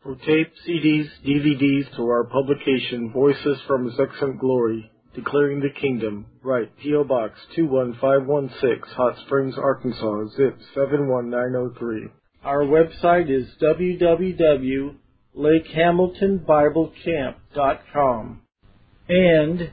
For tape, CDs, DVDs, or our publication, Voices from His Excellent Glory, Declaring the Kingdom, write P.O. Box 21516, Hot Springs, Arkansas, zip 71903. Our website is www.lakehamiltonbiblecamp.com and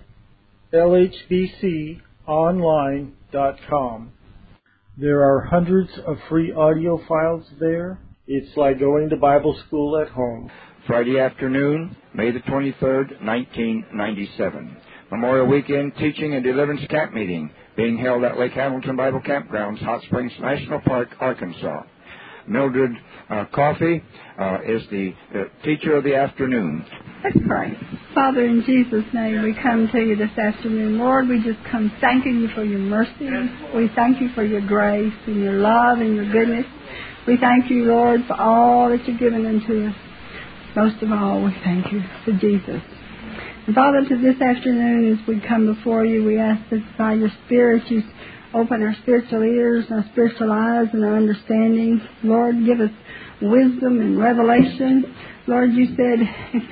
lhbconline.com. There are hundreds of free audio files there. It's like going to Bible school at home. Friday afternoon, May the 23rd, 1997. Memorial Weekend Teaching and Deliverance Camp Meeting being held at Lake Hamilton Bible Campgrounds, Hot Springs National Park, Arkansas. Mildred Coffey is the teacher of the afternoon. Let's pray. Father, in Jesus' name, we come to you this afternoon. Lord, we just come thanking you for your mercy. We thank you for your grace and your love and your goodness. We thank you, Lord, for all that you've given unto us. Most of all, we thank you for Jesus. And Father, to this afternoon, as we come before you, we ask that by your Spirit you open our spiritual ears and our spiritual eyes and our understanding. Lord, give us wisdom and revelation. Lord, you said if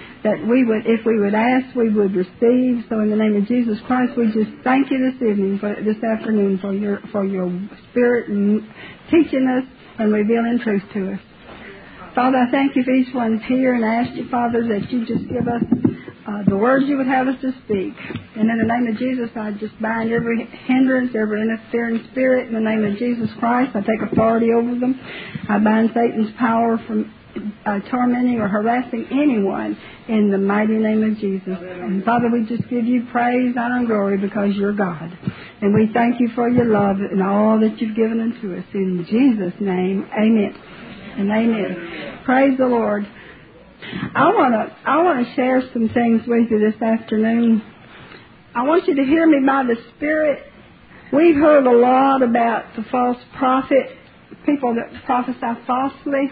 we would ask, we would receive. So in the name of Jesus Christ, we just thank you this afternoon for your Spirit and teaching us and revealing truth to us. Father, I thank you for each one here, and I ask you, Father, that you just give us the words you would have us to speak. And in the name of Jesus, I just bind every hindrance, every interfering spirit. In the name of Jesus Christ, I take authority over them. I bind Satan's power from tormenting or harassing anyone in the mighty name of Jesus. And Father, we just give you praise, honor, and glory because you're God. And we thank you for your love and all that you've given unto us. In Jesus' name, amen and amen. Praise the Lord. I want to share some things with you this afternoon. I want you to hear me by the Spirit. We've heard a lot about the false prophet, people that prophesy falsely.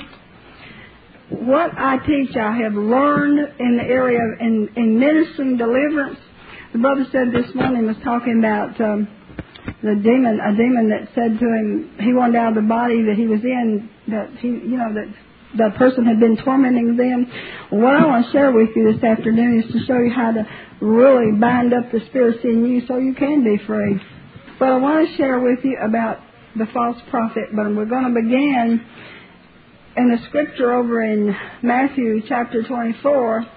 What I teach, I have learned in the area of in ministering deliverance. The brother said this morning, was talking about a demon that said to him, he wanted out of the body that he was in, that the person had been tormenting them. What I want to share with you this afternoon is to show you how to really bind up the spirits in you so you can be free. But I want to share with you about the false prophet, but we're going to begin in the scripture over in Matthew chapter 24.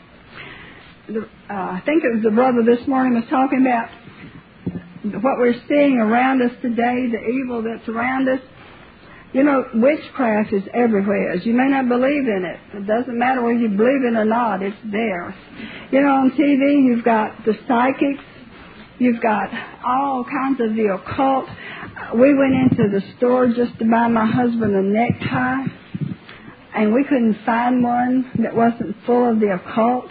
I think it was the brother this morning was talking about what we're seeing around us today, the evil that's around us. You know, witchcraft is everywhere. You may not believe in it. It doesn't matter whether you believe it or not. It's there. You know, on TV, you've got the psychics. You've got all kinds of the occult. We went into the store just to buy my husband a necktie, and we couldn't find one that wasn't full of the occult.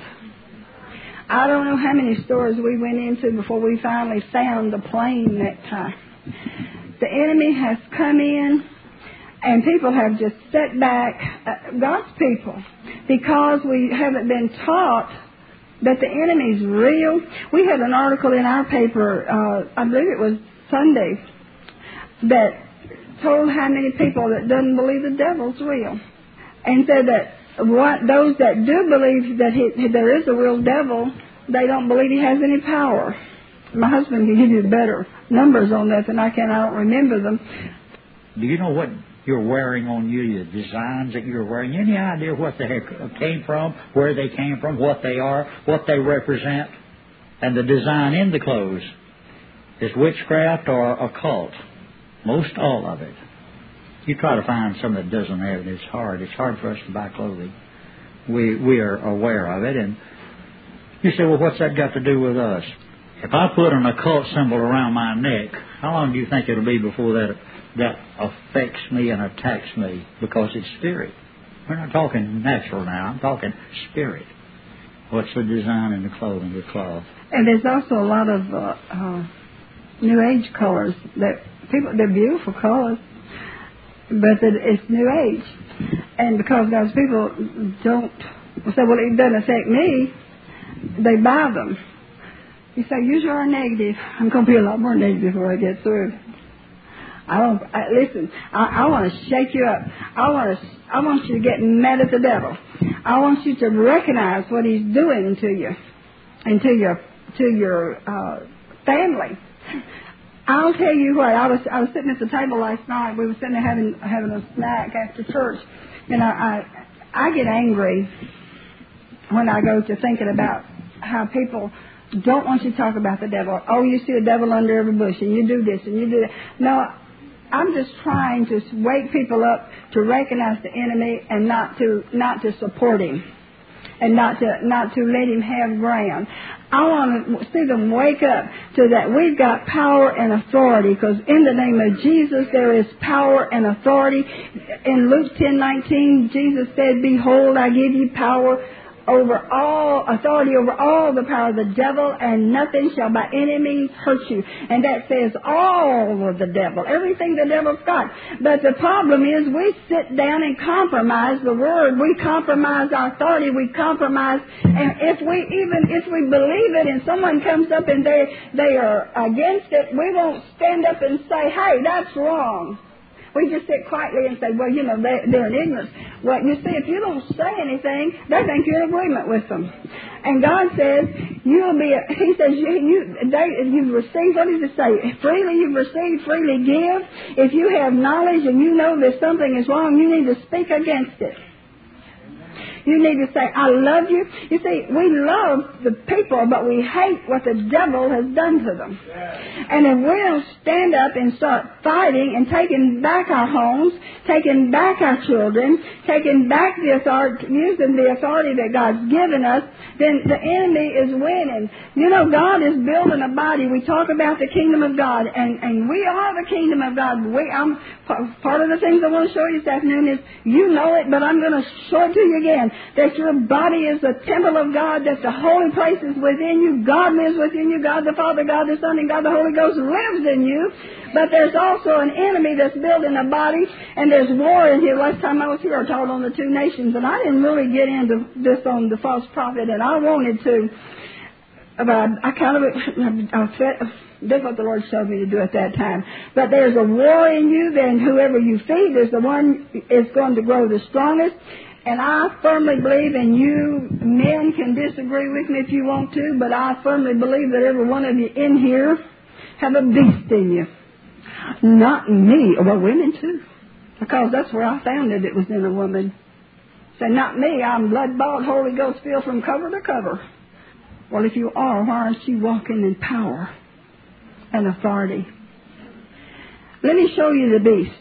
I don't know how many stores we went into before we finally found the plain necktie. The enemy has come in, and people have just set back, God's people, because we haven't been taught that the enemy's real. We had an article in our paper, I believe it was Sunday, that told how many people that doesn't believe the devil's real, and said that those that do believe that there is a real devil, they don't believe he has any power. My husband can give you better numbers on that than I can. I don't remember them. Do you know what you're wearing on you, the designs that you're wearing? Any idea what they came from, where they came from, what they are, what they represent? And the design in the clothes is witchcraft or occult. Most all of it. You try to find something that doesn't have it, it's hard. It's hard for us to buy clothing. We are aware of it. And you say, well, what's that got to do with us? If I put an occult symbol around my neck, how long do you think it'll be before that affects me and attacks me? Because it's spirit. We're not talking natural now. I'm talking spirit. What's the design in the clothing, the cloth? And there's also a lot of New Age colors. They're beautiful colors, but it's New Age. And because those people don't say, well, it doesn't affect me, they buy them. You say, usually are negative. I'm going to be a lot more negative before I get through. Listen, I want to shake you up. I want you to get mad at the devil. I want you to recognize what he's doing to you and to your family. I'll tell you what. I was sitting at the table last night. We were sitting there having a snack after church, and I get angry when I go to thinking about how people don't want you to talk about the devil. Oh, you see the devil under every bush, and you do this and you do that. No, I'm just trying to wake people up to recognize the enemy and not to support him, and not to let him have ground. I want to see them wake up to that we've got power and authority, because in the name of Jesus there is power and authority. In Luke 10:19, Jesus said, "Behold, I give you power authority over all the power of the devil, and nothing shall by any means hurt you." And that says all of the devil, everything the devil's got. But the problem is we sit down and compromise the word. We compromise our authority. We compromise, and if we believe it and someone comes up and they are against it, we won't stand up and say, "Hey, that's wrong." We just sit quietly and say, "Well, they're in ignorance." Well, you see, if you don't say anything, they think you're in agreement with them. And God says, He says, you've received, what does it say? Freely you've received, freely give. If you have knowledge and you know that something is wrong, you need to speak against it. You need to say, "I love you." You see, we love the people, but we hate what the devil has done to them. And if we don't stand up and start fighting and taking back our homes, taking back our children, taking back the authority, using the authority that God's given us, then the enemy is winning. God is building a body. We talk about the kingdom of God, and we are the kingdom of God. Part of the things I want to show you this afternoon is, you know it, but I'm going to show it to you again, that your body is the temple of God, that the holy place is within you. God lives within you. God the Father, God the Son, and God the Holy Ghost lives in you. But there's also an enemy that's building a body, and there's war in here. Last time I was here, I taught on the two nations, and I didn't really get into this on the false prophet, and I wanted to. But that's what the Lord showed me to do at that time. But there's a war in you, then whoever you feed is the one is going to grow the strongest. And I firmly believe, and you men can disagree with me if you want to, but I firmly believe that every one of you in here have a beast in you. Not in me, well, women too. Because that's where I found it was in a woman. Say, "Not me, I'm blood-bought, Holy Ghost filled from cover to cover." Well, if you are, why aren't you walking in power and authority? Let me show you the beast.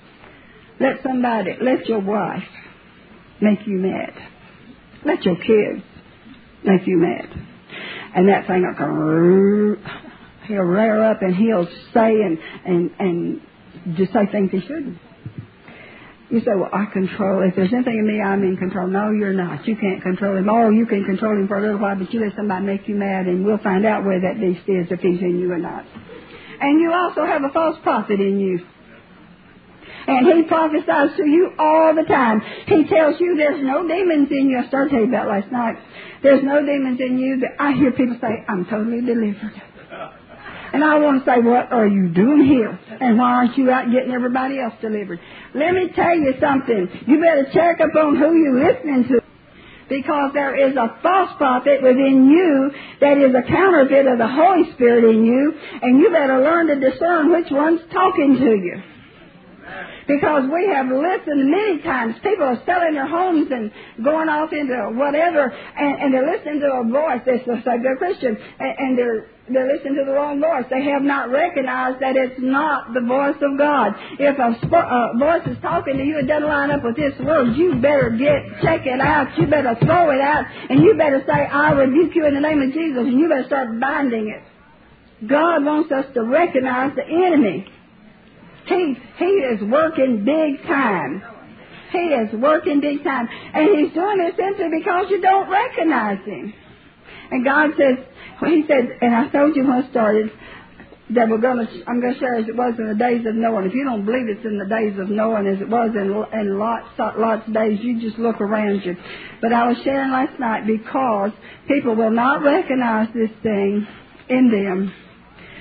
Let your wife make you mad. Let your kids make you mad. And that thing will come, he'll rear up and he'll say and just say things he shouldn't. You say, "Well, I control. If there's anything in me, I'm in control." No, you're not. You can't control him. Oh, you can control him for a little while, but you let somebody make you mad, and we'll find out where that beast is, if he's in you or not. And you also have a false prophet in you. And he prophesies to you all the time. He tells you there's no demons in you. I started telling you about last night. There's no demons in you. I hear people say, "I'm totally delivered." And I want to say, what are you doing here? And why aren't you out getting everybody else delivered? Let me tell you something. You better check up on who you're listening to. Because there is a false prophet within you that is a counterfeit of the Holy Spirit in you. And you better learn to discern which one's talking to you. Because we have listened many times. People are selling their homes and going off into whatever, and they're listening to a voice. They say they're Christian, and they're listening to the wrong voice. They have not recognized that it's not the voice of God. If a voice is talking to you, it doesn't line up with this word, you better check it out. You better throw it out, and you better say, "I rebuke you in the name of Jesus," and you better start binding it. God wants us to recognize the enemy. He is working big time. He is working big time. And he's doing it simply because you don't recognize him. And God says, he said, and I told you when I started, that I'm going to share as it was in the days of Noah. And if you don't believe it's in the days of Noah and as it was in Lot's days, you just look around you. But I was sharing last night because people will not recognize this thing in them.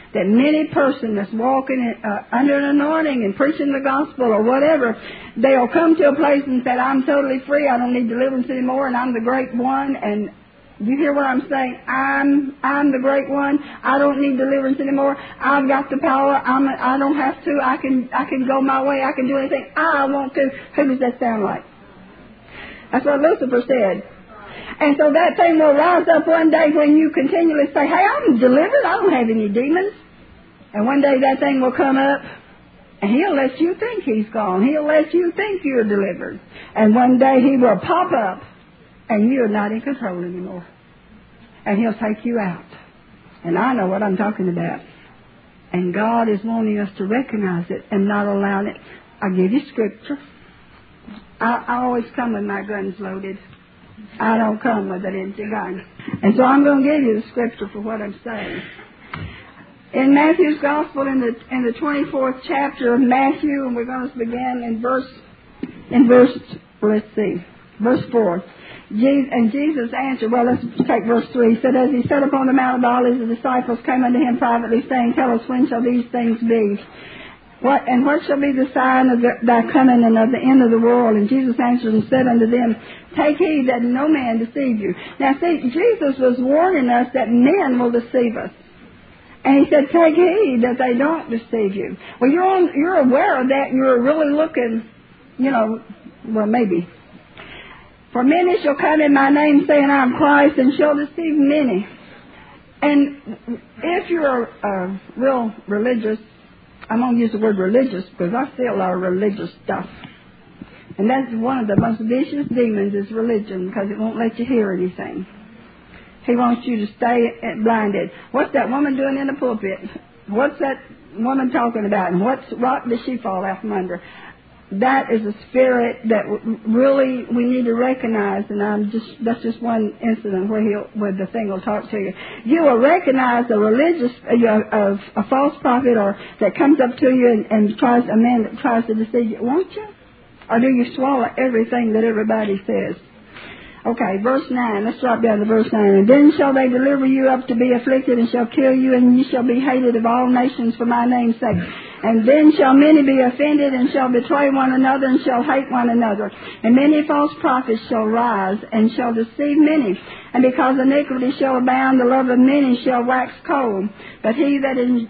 that many person that's walking under an anointing and preaching the gospel or whatever, they'll come to a place and say, I'm totally free, I don't need deliverance anymore, and I'm the great one. And you hear what I'm saying? I'm the great one. I don't need deliverance anymore. I've got the power. I don't have to. I can go my way. I can do anything I want to. Who does that sound like? That's what Lucifer said. And so that thing will rise up one day when you continually say, hey, I'm delivered. I don't have any demons. And one day that thing will come up, and he'll let you think he's gone. He'll let you think you're delivered. And one day he will pop up, and you're not in control anymore. And he'll take you out. And I know what I'm talking about. And God is wanting us to recognize it and not allow it. I give you scripture. I always come with my guns loaded. I don't come with an empty gun. And so I'm going to give you the scripture for what I'm saying. In Matthew's Gospel, in the 24th chapter of Matthew, and we're going to begin in verse 4. And Jesus answered, well, let's take verse 3. He said, as he sat upon the Mount of Olives, the disciples came unto him privately, saying, tell us, when shall these things be? What shall be the sign of thy coming and of the end of the world? And Jesus answered and said unto them, take heed that no man deceive you. Now see, Jesus was warning us that men will deceive us. And he said, take heed that they don't deceive you. Well, you're aware of that, and you're really looking, well, maybe. For many shall come in my name, saying, I am Christ, and shall deceive many. And if you're real religious, I'm going to use the word religious because I see a lot of religious stuff. And that's one of the most vicious demons is religion, because it won't let you hear anything. He wants you to stay blinded. What's that woman doing in the pulpit? What's that woman talking about? And what rock does she fall out from under? That is a spirit that really we need to recognize, and that's just one incident where the thing will talk to you. You will recognize a religious, a false prophet, or that comes up to you and tries to deceive you, won't you? Or do you swallow everything that everybody says? Okay, verse 9. Let's drop down to verse 9. And then shall they deliver you up to be afflicted, and shall kill you, and you shall be hated of all nations for my name's sake. And then shall many be offended, and shall betray one another, and shall hate one another. And many false prophets shall rise, and shall deceive many. And because iniquity shall abound, the love of many shall wax cold. But he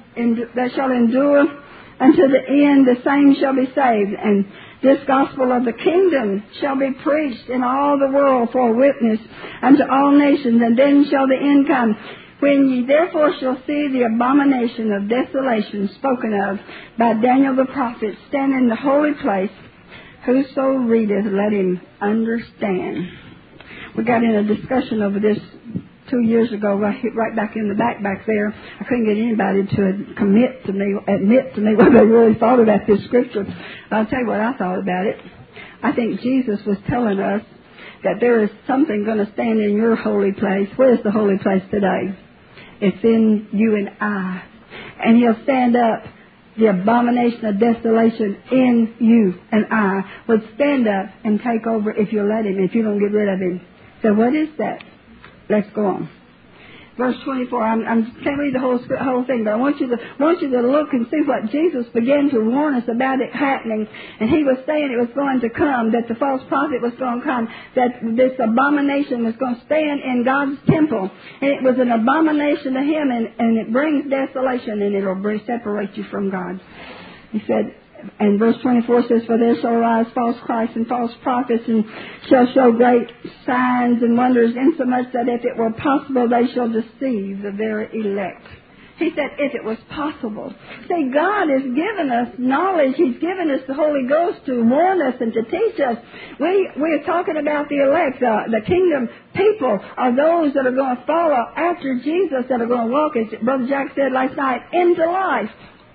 that shall endure unto the end, the same shall be saved. And this gospel of the kingdom shall be preached in all the world for a witness unto all nations, and then shall the end come. When ye therefore shall see the abomination of desolation spoken of by Daniel the prophet stand in the holy place, whoso readeth, let him understand. We got in a discussion over this 2 years ago, right back in the back there. I couldn't get anybody to admit to me what they really thought about this scripture. I'll tell you what I thought about it. I think Jesus was telling us that there is something going to stand in your holy place. Where's the holy place today? It's in you and I. And he'll stand up. The abomination of desolation in you and I would stand up and take over if you let him, if you don't get rid of him. So what is that? Let's go on. Verse 24. I can't read the whole thing, but I want you to look and see what Jesus began to warn us about it happening. And he was saying it was going to come, that the false prophet was going to come, that this abomination was going to stand in God's temple. And it was an abomination to him, and it brings desolation, and it'll separate you from God. He said, and verse 24 says, for there shall arise false Christs and false prophets, and shall show great signs and wonders, insomuch that if it were possible, they shall deceive the very elect. He said, if it was possible. See, God has given us knowledge. He's given us the Holy Ghost to warn us and to teach us. We're talking about the elect, the kingdom people are those that are going to follow after Jesus, that are going to walk, as Brother Jack said last night, into life.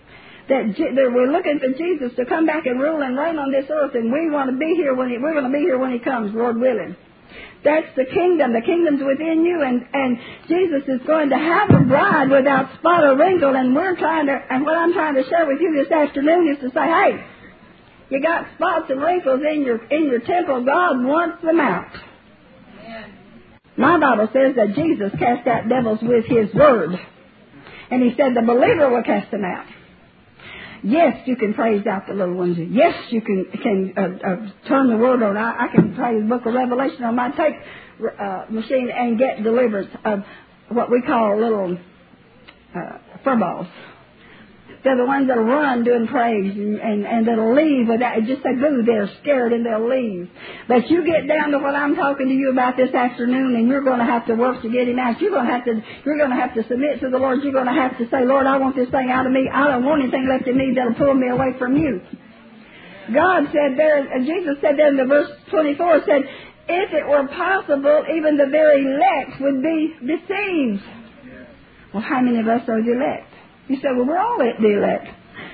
That we're looking for Jesus to come back and rule and reign on this earth, and we want to be here we're going to be here when he comes, Lord willing. That's the kingdom. The kingdom's within you, and Jesus is going to have a bride without spot or wrinkle, and what I'm trying to share with you this afternoon is to say, hey, you got spots and wrinkles in your temple. God wants them out. Amen. My Bible says that Jesus cast out devils with his word. And he said the believer will cast them out. Yes, you can praise out the little ones. Yes, you can turn the word on. I can play the book of Revelation on my tape machine and get deliverance of what we call little furballs. They're the ones that'll run doing praise and that'll leave without just say boo. They're scared and they'll leave. But you get down to what I'm talking to you about this afternoon, and you're going to have to work to get him out. You're going to have to submit to the Lord. You're going to have to say, Lord, I want this thing out of me. I don't want anything left in me that'll pull me away from you. God said there, and Jesus said there in the verse 24, said, if it were possible, even the very elect would be deceived. Well, how many of us are the elect? You say, well, we're all the elect.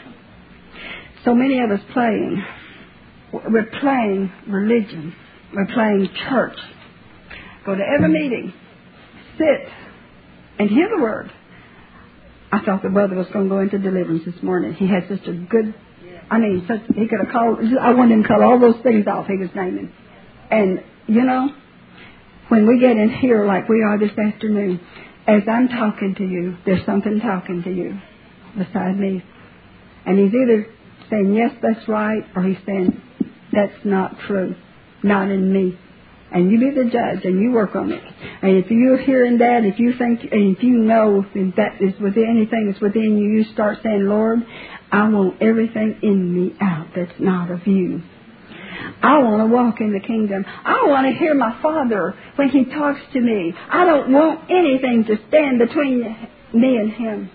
So many of us playing. We're playing religion. We're playing church. Go to every meeting. Sit and hear the word. I thought the brother was going to go into deliverance this morning. He had such a good, he could have called, I wanted him to cut all those things off he was naming. And, you know, when we get in here like we are this afternoon, as I'm talking to you, there's something talking to you beside me. And he's either saying, yes, that's right, or he's saying, that's not true, not in me. And you be the judge, and you work on it. And if you're hearing that, if you think, and if you know that is within anything that's within you, you start saying, Lord, I want everything in me out that's not of you. I want to walk in the kingdom. I want to hear my Father when He talks to me. I don't want anything to stand between me and Him.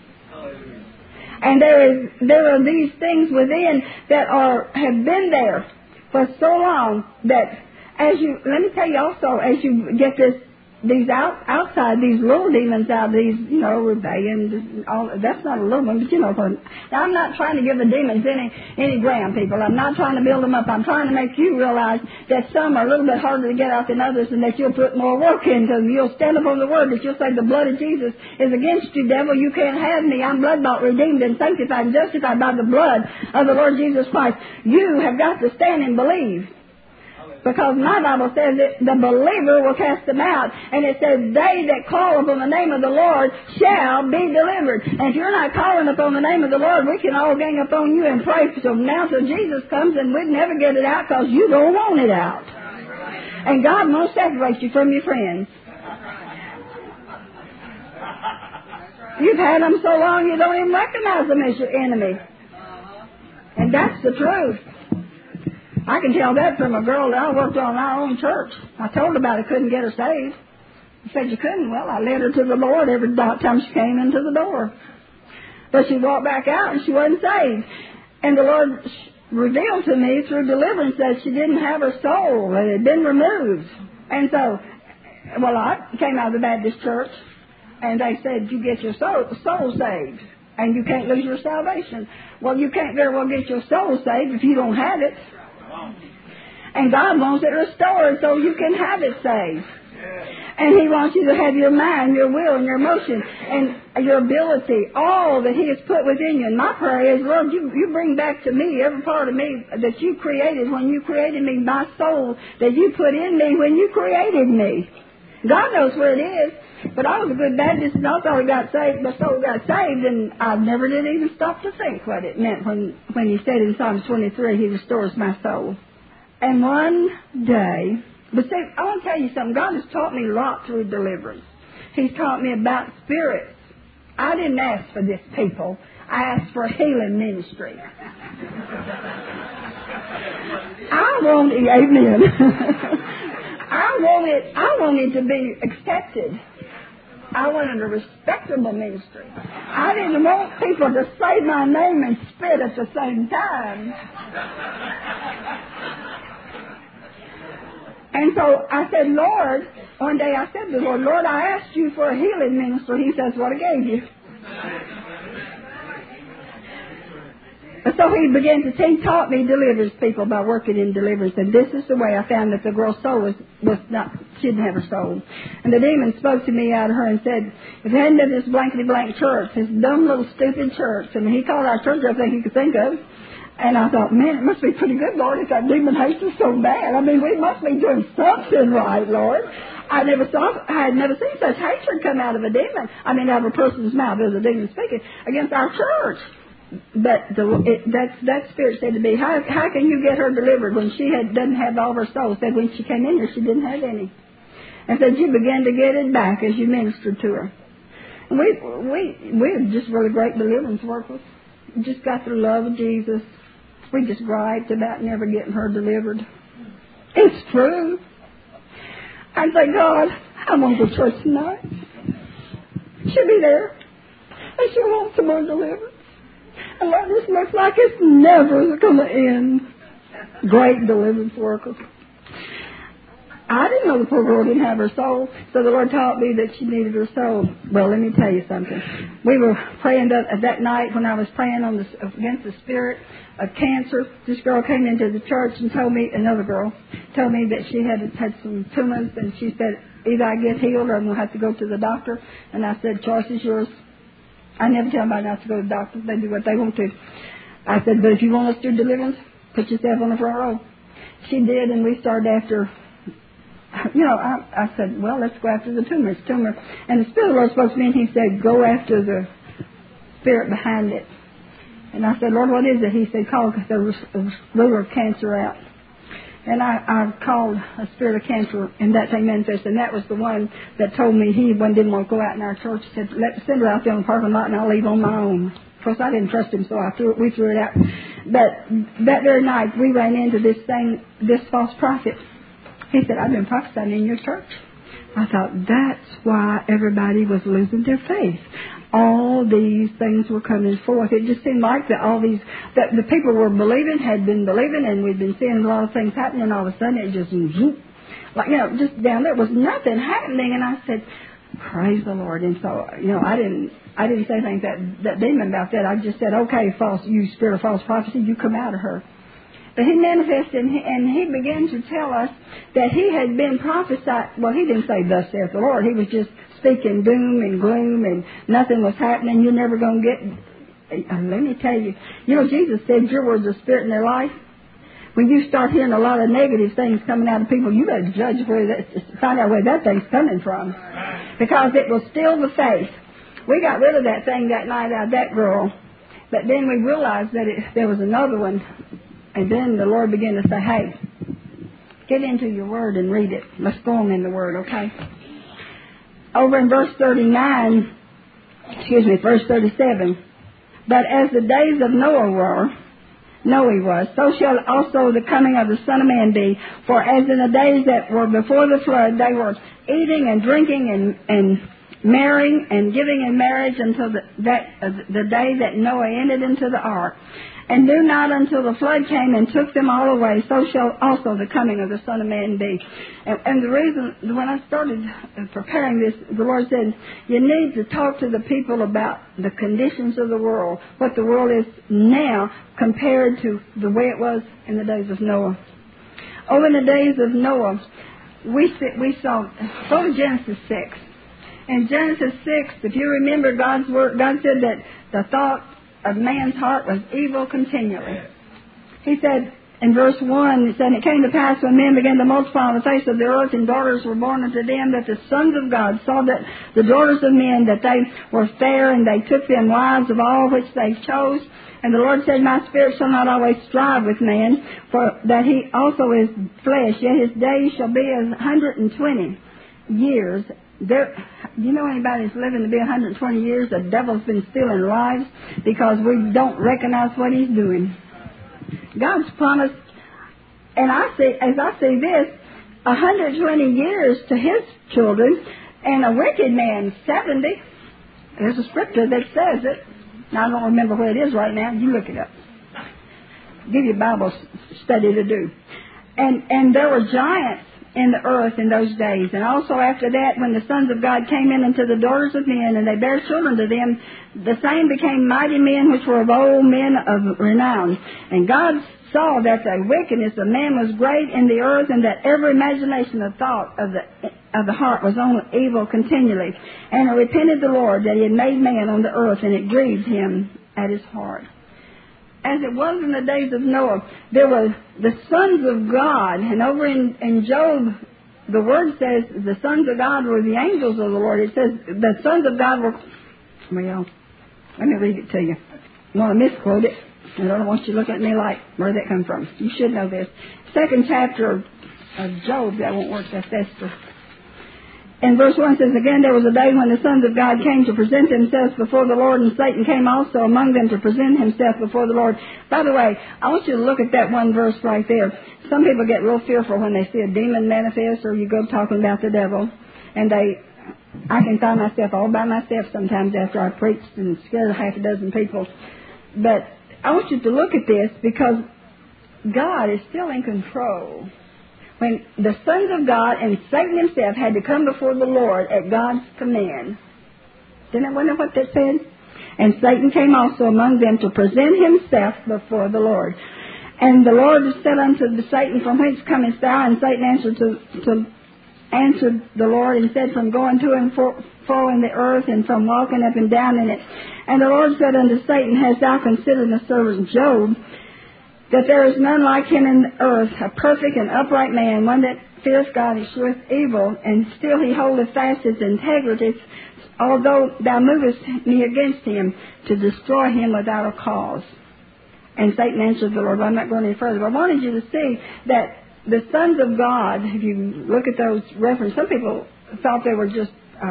And there are these things within that have been there for so long that let me tell you also, as you get these outside, these little demons out, these, rebellion, all, that's not a little one, but now I'm not trying to give the demons any ground, people. I'm not trying to build them up. I'm trying to make you realize that some are a little bit harder to get out than others, and that you'll put more work into them. You'll stand up on the word, that you'll say, the blood of Jesus is against you, devil. You can't have me. I'm blood-bought, redeemed, and sanctified, and justified by the blood of the Lord Jesus Christ. You have got to stand and believe. Because my Bible says that the believer will cast them out. And it says, they that call upon the name of the Lord shall be delivered. And if you're not calling upon the name of the Lord, we can all gang upon you and pray for them now till Jesus comes, and we'd never get it out because you don't want it out. And God won't separate you from your friends. You've had them so long you don't even recognize them as your enemy. And that's the truth. I can tell that from a girl that I worked on in our own church. I told her about it, couldn't get her saved. She said, you couldn't? Well, I led her to the Lord every time she came into the door. But she walked back out and she wasn't saved. And the Lord revealed to me through deliverance that she didn't have her soul. It had been removed. And so, I came out of the Baptist church, and they said, you get your soul saved, and you can't lose your salvation. Well, you can't very well get your soul saved if you don't have it. And God wants it restored so you can have it saved. And He wants you to have your mind, your will, and your emotion, and your ability, all that He has put within you. And my prayer is, Lord, you bring back to me every part of me that you created when you created me, my soul that you put in me when you created me. God knows where it is. But I was a good Baptist, and I thought I got saved. My soul got saved, and I never did even stop to think what it meant when He said in Psalms 23, He restores my soul. And one day, but see, I want to tell you something. God has taught me a lot through deliverance. He's taught me about spirits. I didn't ask for this, people. I asked for healing ministry. I wanted to be accepted. I wanted a respectable ministry. I didn't want people to say my name and spit at the same time. And so I said, Lord, one day I said to the Lord, I asked you for a healing ministry. He says, what I gave you. And so he taught me deliverance people by working in deliverance. And this is the way I found that the girl's soul was not, she didn't have her soul. And the demon spoke to me out of her and said, if it hadn't been this blankety blank church, this dumb little stupid church, and he called our church everything he could think of. And I thought, man, it must be pretty good, Lord, if that demon hates us so bad. I mean, we must be doing something right, Lord. I had never seen such hatred come out of a demon. I mean, out of a person's mouth. There's a demon speaking against our church. But that spirit said to me, how can you get her delivered when she doesn't have all of her soul? Said when she came in here, she didn't have any. And said you began to get it back as you ministered to her. And we're just really great deliverance workers. We just got the love of Jesus. We just griped about never getting her delivered. It's true. I say, God, I want to go to church tonight. She'll be there. And she'll want some more deliverance. And Lord, this looks like it's never going to end. Great deliverance workers. I didn't know the poor girl didn't have her soul, so the Lord taught me that she needed her soul. Well, let me tell you something. We were praying that night when I was praying against the spirit of cancer. This girl came into the church and another girl told me that she had some tumors, and she said, either I get healed or I'm going to have to go to the doctor. And I said, choice is yours. I never tell anybody not to go to the doctor. They do what they want to. I said, but if you want us to do deliverance, put yourself on the front row. She did, and we started after. I said, well, let's go after the tumor. And the Spirit of the Lord spoke to me, and He said, go after the spirit behind it. And I said, Lord, what is it? He said, call the ruler of cancer out. And I called a spirit of cancer, and that thing manifested. And that was the one that told me he didn't want to go out in our church. He said, send her out there in the parking lot, and I'll leave on my own. Of course, I didn't trust him, so we threw it out. But that very night, we ran into this false prophet. He said, I've been prophesying in your church. I thought, that's why everybody was losing their faith. All these things were coming forth. It just seemed like that the people were believing, had been believing, and we'd been seeing a lot of things happening, and all of a sudden it just zoop, just down there was nothing happening. And I said, praise the Lord. And so, I didn't say anything that demon about that. I just said, okay, you spirit of false prophecy, you come out of her. But he manifested, and he began to tell us that he had been prophesied. Well, he didn't say, thus saith the Lord. He was just speaking doom and gloom, and nothing was happening. You're never going to get... let me tell you. Jesus said your words are spirit in their life. When you start hearing a lot of negative things coming out of people, you better find out where that thing's coming from. Because it will steal the faith. We got rid of that thing that night out of that girl. But then we realized that there was another one. And then the Lord began to say, hey, get into your word and read it. Let's go on in the word, okay? Over in verse 37. But as the days of Noah was, so shall also the coming of the Son of Man be. For as in the days that were before the flood, they were eating and drinking and marrying and giving in marriage until the day that Noah entered into the ark. And knew not until the flood came and took them all away, so shall also the coming of the Son of Man be. And the reason, when I started preparing this, the Lord said, you need to talk to the people about the conditions of the world, what the world is now compared to the way it was in the days of Noah. Over in the days of Noah, we saw, go to Genesis 6. In Genesis 6, if you remember God's word, God said that the thought of man's heart was evil continually. He said in verse 1, it said, it came to pass when men began to multiply on the face of the earth and daughters were born unto them, that the sons of God saw that the daughters of men, that they were fair, and they took them wives of all which they chose. And the Lord said, my spirit shall not always strive with man, for that he also is flesh, yet his days shall be as 120 years. You know anybody that's living to be 120 years? The devil's been stealing lives because we don't recognize what he's doing. God's promised, and as I see this, 120 years to his children, and a wicked man 70. There's a scripture that says it. Now, I don't remember where it is right now. You look it up. Give you a Bible study to do. And there were giants in the earth in those days. And also after that, when the sons of God came in unto the daughters of men, and they bare children to them, the same became mighty men, which were of old, men of renown. And God saw that the wickedness of man was great in the earth, and that every imagination of thought of the heart was only evil continually. And it repented the Lord that he had made man on the earth, and it grieved him at his heart. As it was in the days of Noah, there were the sons of God, and over in Job the Word says the sons of God were the angels of the Lord. It says the sons of God were, well, let me read it to you. I want to misquote it. I don't want you to look at me like, where did that come from? You should know this. 2nd chapter of Job, that won't work, that's Esther. And verse 1 says, again, there was a day when the sons of God came to present themselves before the Lord, and Satan came also among them to present himself before the Lord. By the way, I want you to look at that one verse right there. Some people get real fearful when they see a demon manifest, or you go talking about the devil. And I can find myself all by myself sometimes after I preached and scared half a dozen people. But I want you to look at this, because God is still in control. When the sons of God and Satan himself had to come before the Lord at God's command. Didn't I wonder what that said? And Satan came also among them to present himself before the Lord. And the Lord said unto Satan, from whence comest thou? And Satan answered the Lord and said, from going to and fro in the earth, and from walking up and down in it. And the Lord said unto Satan, hast thou considered my servant Job, that there is none like him in the earth, a perfect and upright man, one that feareth God and sheweth evil, and still he holdeth fast his integrity, although thou movest me against him, to destroy him without a cause. And Satan answered the Lord, well, I'm not going any further, but I wanted you to see that the sons of God, if you look at those references, some people thought they were just,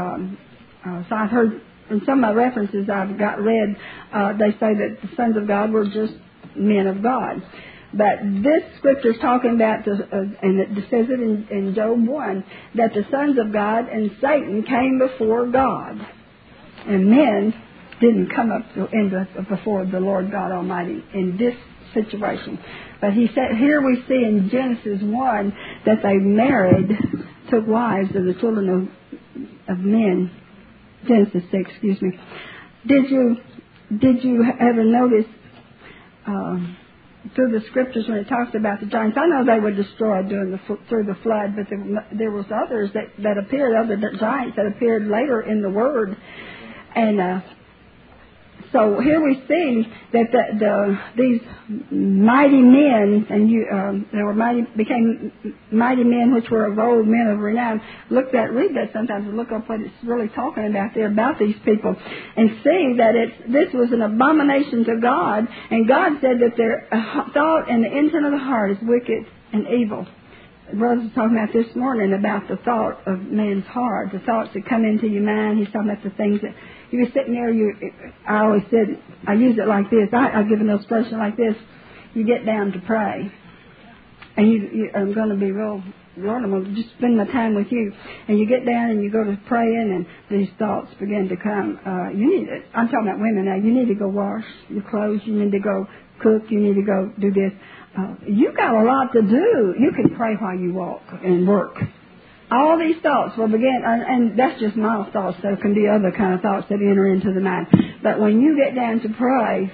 so I've heard in some of my references I've got read, they say that the sons of God were just men of God. But this scripture is talking about, and it says it in Job 1, that the sons of God and Satan came before God. And men didn't come up before the Lord God Almighty in this situation. But he said, here we see in Genesis 1 that they married, took wives of the children of men. Genesis 6, excuse me. Did you ever notice through the scriptures when it talks about the giants? I know they were destroyed through the flood, but there was others that appeared, other giants that appeared later in the Word. And so here we see that these mighty men, and became mighty men, which were of old, men of renown. Read that sometimes, and look up what it's really talking about there about these people, and see that this was an abomination to God, and God said that their thought and the intent of the heart is wicked and evil. The brother was talking about this morning about the thought of man's heart, the thoughts that come into your mind. He's talking about the things that you're sitting there. I always said, I use it like this. I give an illustration like this. You get down to pray, and I'm going to be real. Lord, I'm going to just spend my time with you. And you get down and you go to praying, and these thoughts begin to come. I'm talking about women now. You need to go wash your clothes. You need to go cook. You need to go do this. You've got a lot to do. You can pray while you walk and work. All these thoughts will begin, and that's just my thoughts. There can be other kind of thoughts that enter into the mind. But when you get down to pray,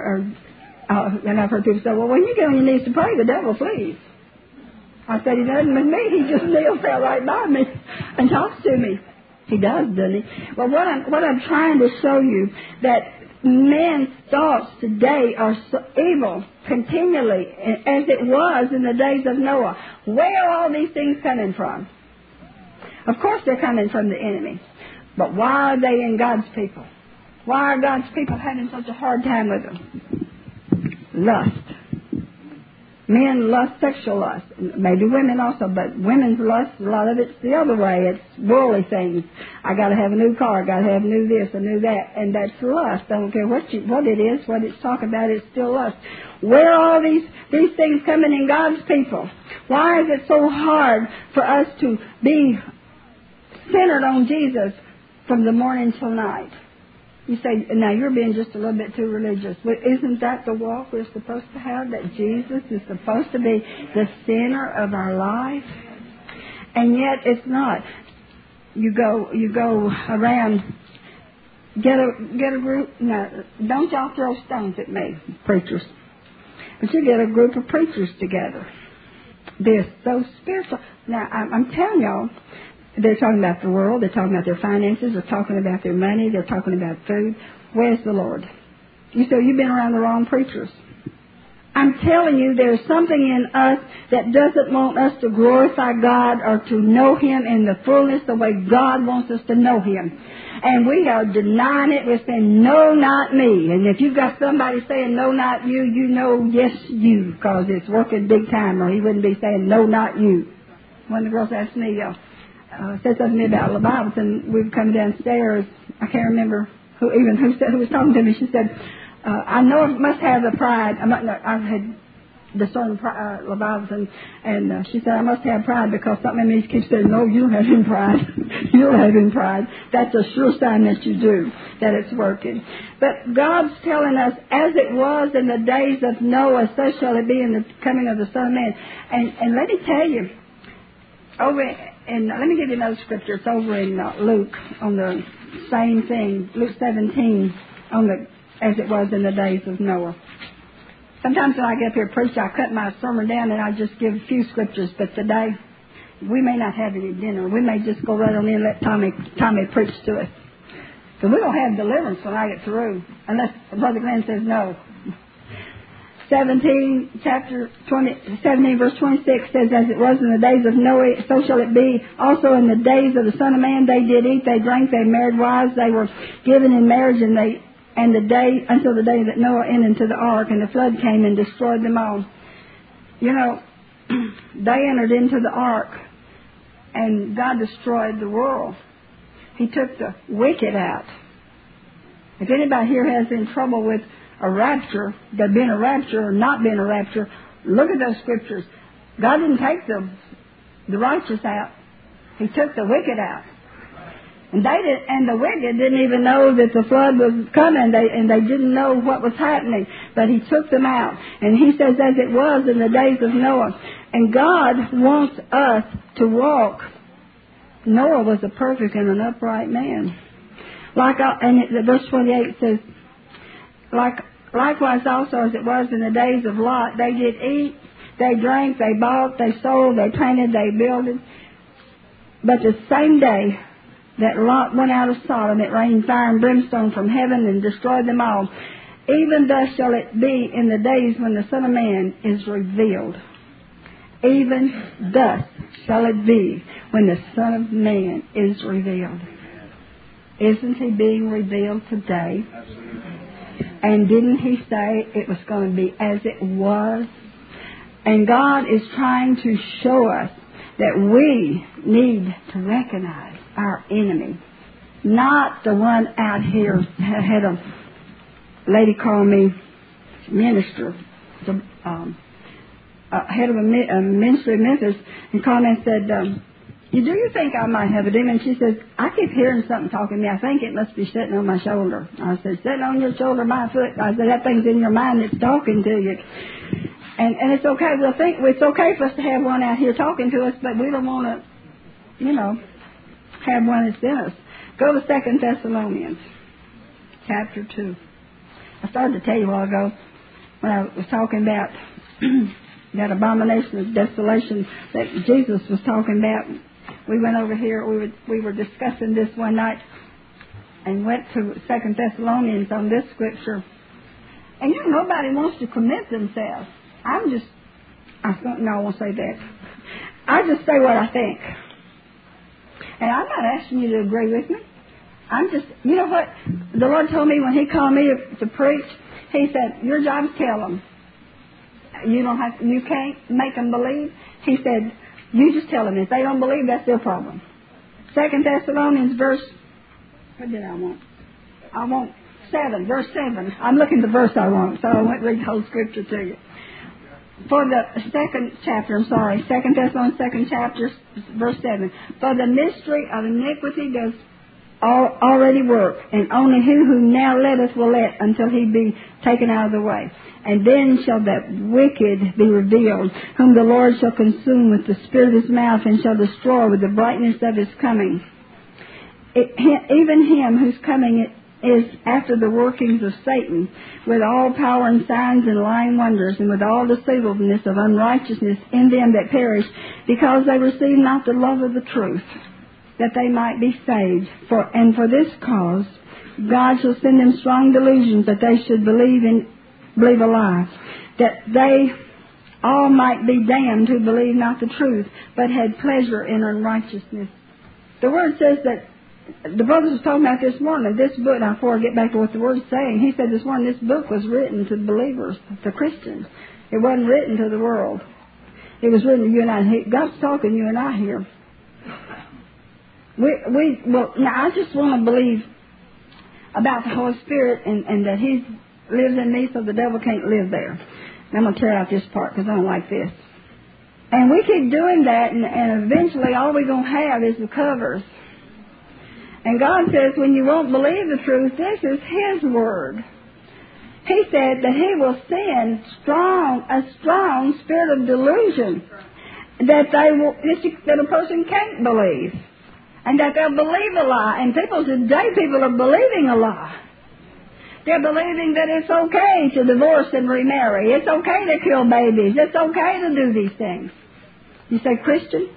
and I've heard people say, well, when you get on your knees to pray, the devil flees. I said, he doesn't with me. He just kneels there right by me and talks to me. He does, doesn't he? Well, what I'm trying to show you, that men's thoughts today are so evil continually, as it was in the days of Noah. Where are all these things coming from? Of course they're coming from the enemy. But why are they in God's people? Why are God's people having such a hard time with them? Lust. Men lust, sexual lust. Maybe women also, but women's lust, a lot of it's the other way. It's worldly things. I got to have a new car, I got to have new this and new that, and that's lust. I don't care what it is, what it's talking about, it's still lust. Where are all these things coming in God's people? Why is it so hard for us to be centered on Jesus from the morning till night? You say, now you're being just a little bit too religious. But isn't that the walk we're supposed to have? That Jesus is supposed to be the center of our life? And yet it's not. You go around, get a group. Now, don't y'all throw stones at me, preachers. But you get a group of preachers together. They're so spiritual. Now, I'm telling y'all, they're talking about the world, they're talking about their finances, they're talking about their money, they're talking about food. Where's the Lord? You say, you've been around the wrong preachers. I'm telling you, there's something in us that doesn't want us to glorify God or to know Him in the fullness the way God wants us to know Him. And we are denying it. We're saying, no, not me. And if you've got somebody saying, no, not you, you know, yes, you, because it's working big time, or he wouldn't be saying, no, not you. One of the girls asked me, said something to me about Leviathan. We were coming downstairs. I can't remember who was talking to me. She said, I know it must have the pride. I had discerned Leviathan, and she said, I must have pride because something in me keeps saying, no, you don't have any pride. You don't have any pride. That's a sure sign that you do, that it's working. But God's telling us, as it was in the days of Noah, so shall it be in the coming of the Son of Man. And let me tell you, let me give you another scripture. It's over in Luke on the same thing, Luke 17, as it was in the days of Noah. Sometimes when I get up here preach, I cut my sermon down and I just give a few scriptures. But today, we may not have any dinner. We may just go right on in and let Tommy preach to us. So we don't have deliverance when I get through, unless Brother Glenn says no. 17 verse 26 says, as it was in the days of Noah, so shall it be also in the days of the Son of Man. They did eat, they drank, they married wives, they were given in marriage, until the day that Noah entered into the ark, and the flood came and destroyed them all. You know, they entered into the ark, and God destroyed the world. He took the wicked out. If anybody here has any trouble with a rapture, there being a rapture or not being a rapture, look at those scriptures. God didn't take the righteous out. He took the wicked out. And the wicked didn't even know that the flood was coming, and they didn't know what was happening. But He took them out. And He says, as it was in the days of Noah. And God wants us to walk. Noah was a perfect and an upright man. Verse 28 says, likewise also as it was in the days of Lot, they did eat, they drank, they bought, they sold, they planted, they builded. But the same day that Lot went out of Sodom, it rained fire and brimstone from heaven and destroyed them all. Even thus shall it be in the days when the Son of Man is revealed. Even thus shall it be when the Son of Man is revealed. Isn't He being revealed today? And didn't He say it was going to be as it was? And God is trying to show us that we need to recognize our enemy, not the one out here. I had a lady call me minister, head of a ministry in Memphis, and called me and said, do you think I might have a demon? She says, I keep hearing something talking to me. I think it must be sitting on my shoulder. I said, sitting on your shoulder, my foot. I said, that thing's in your mind that's talking to you. And it's okay. We'll think it's okay for us to have one out here talking to us, but we don't want to, have one that's in us. Go to 2 Thessalonians, chapter 2. I started to tell you a while ago when I was talking about that abomination of desolation that Jesus was talking about. We went over here, we were discussing this one night and went to 2 Thessalonians on this scripture. And nobody wants to commit themselves. I won't say that. I just say what I think. And I'm not asking you to agree with me. I'm just, what? The Lord told me when He called me to preach, He said, your job is tell them. You can't make them believe. He said, you just tell them. If they don't believe, that's their problem. 2 Thessalonians verse, what did I want? I want 7, verse 7. I'm looking at the verse I want, so I won't read the whole scripture to you. For the second chapter, 2 Thessalonians 2nd chapter, verse 7. For the mystery of iniquity does already work, and only he who now letteth will let until he be taken out of the way. And then shall that wicked be revealed, whom the Lord shall consume with the spirit of His mouth, and shall destroy with the brightness of His coming. Even him whose coming is after the workings of Satan, with all power and signs and lying wonders, and with all deceivableness of unrighteousness in them that perish, because they receive not the love of the truth, that they might be saved. And for this cause God shall send them strong delusions, that they should believe a lie, that they all might be damned who believe not the truth, but had pleasure in unrighteousness. The Word says that, the brothers was talking about this morning, this book, now before I get back to what the Word's saying, he said this morning this book was written to believers, to Christians. It wasn't written to the world. It was written to you and I. God's talking to you and I here. Well, now I just want to believe about the Holy Spirit and that He lives in me so the devil can't live there. And I'm going to tear out this part because I don't like this. And we keep doing that, and eventually all we're going to have is the covers. And God says when you won't believe the truth, this is His Word. He said that He will send a strong spirit of delusion that a person can't believe. And that they'll believe a lie. And people are believing a lie. They're believing that it's okay to divorce and remarry. It's okay to kill babies. It's okay to do these things. You say, Christian?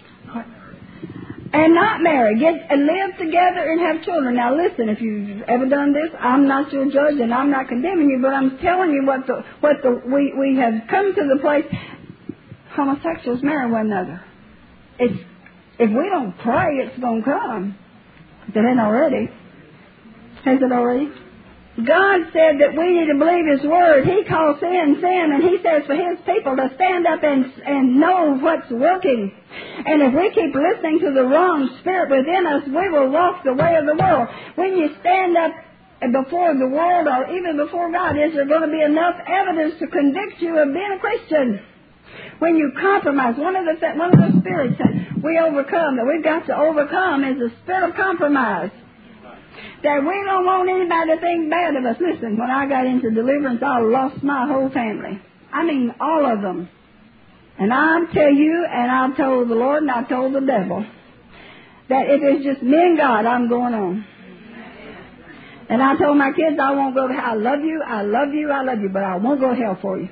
And not marry. And live together and have children. Now listen, if you've ever done this, I'm not your judge and I'm not condemning you, but I'm telling you we have come to the place homosexuals marry one another. If we don't pray, it's going to come. If it ain't already. Has it already? God said that we need to believe His Word. He calls sin, and He says for His people to stand up and know what's working. And if we keep listening to the wrong spirit within us, we will walk the way of the world. When you stand up before the world or even before God, is there going to be enough evidence to convict you of being a Christian? When you compromise, one of the spirits that we've got to overcome is the spirit of compromise. That we don't want anybody to think bad of us. Listen, when I got into deliverance, I lost my whole family. I mean, all of them. And I'll tell you, and I've told the Lord, and I've told the devil, that if it's just me and God, I'm going on. And I told my kids, I won't go to hell. I love you, I love you, I love you, but I won't go to hell for you.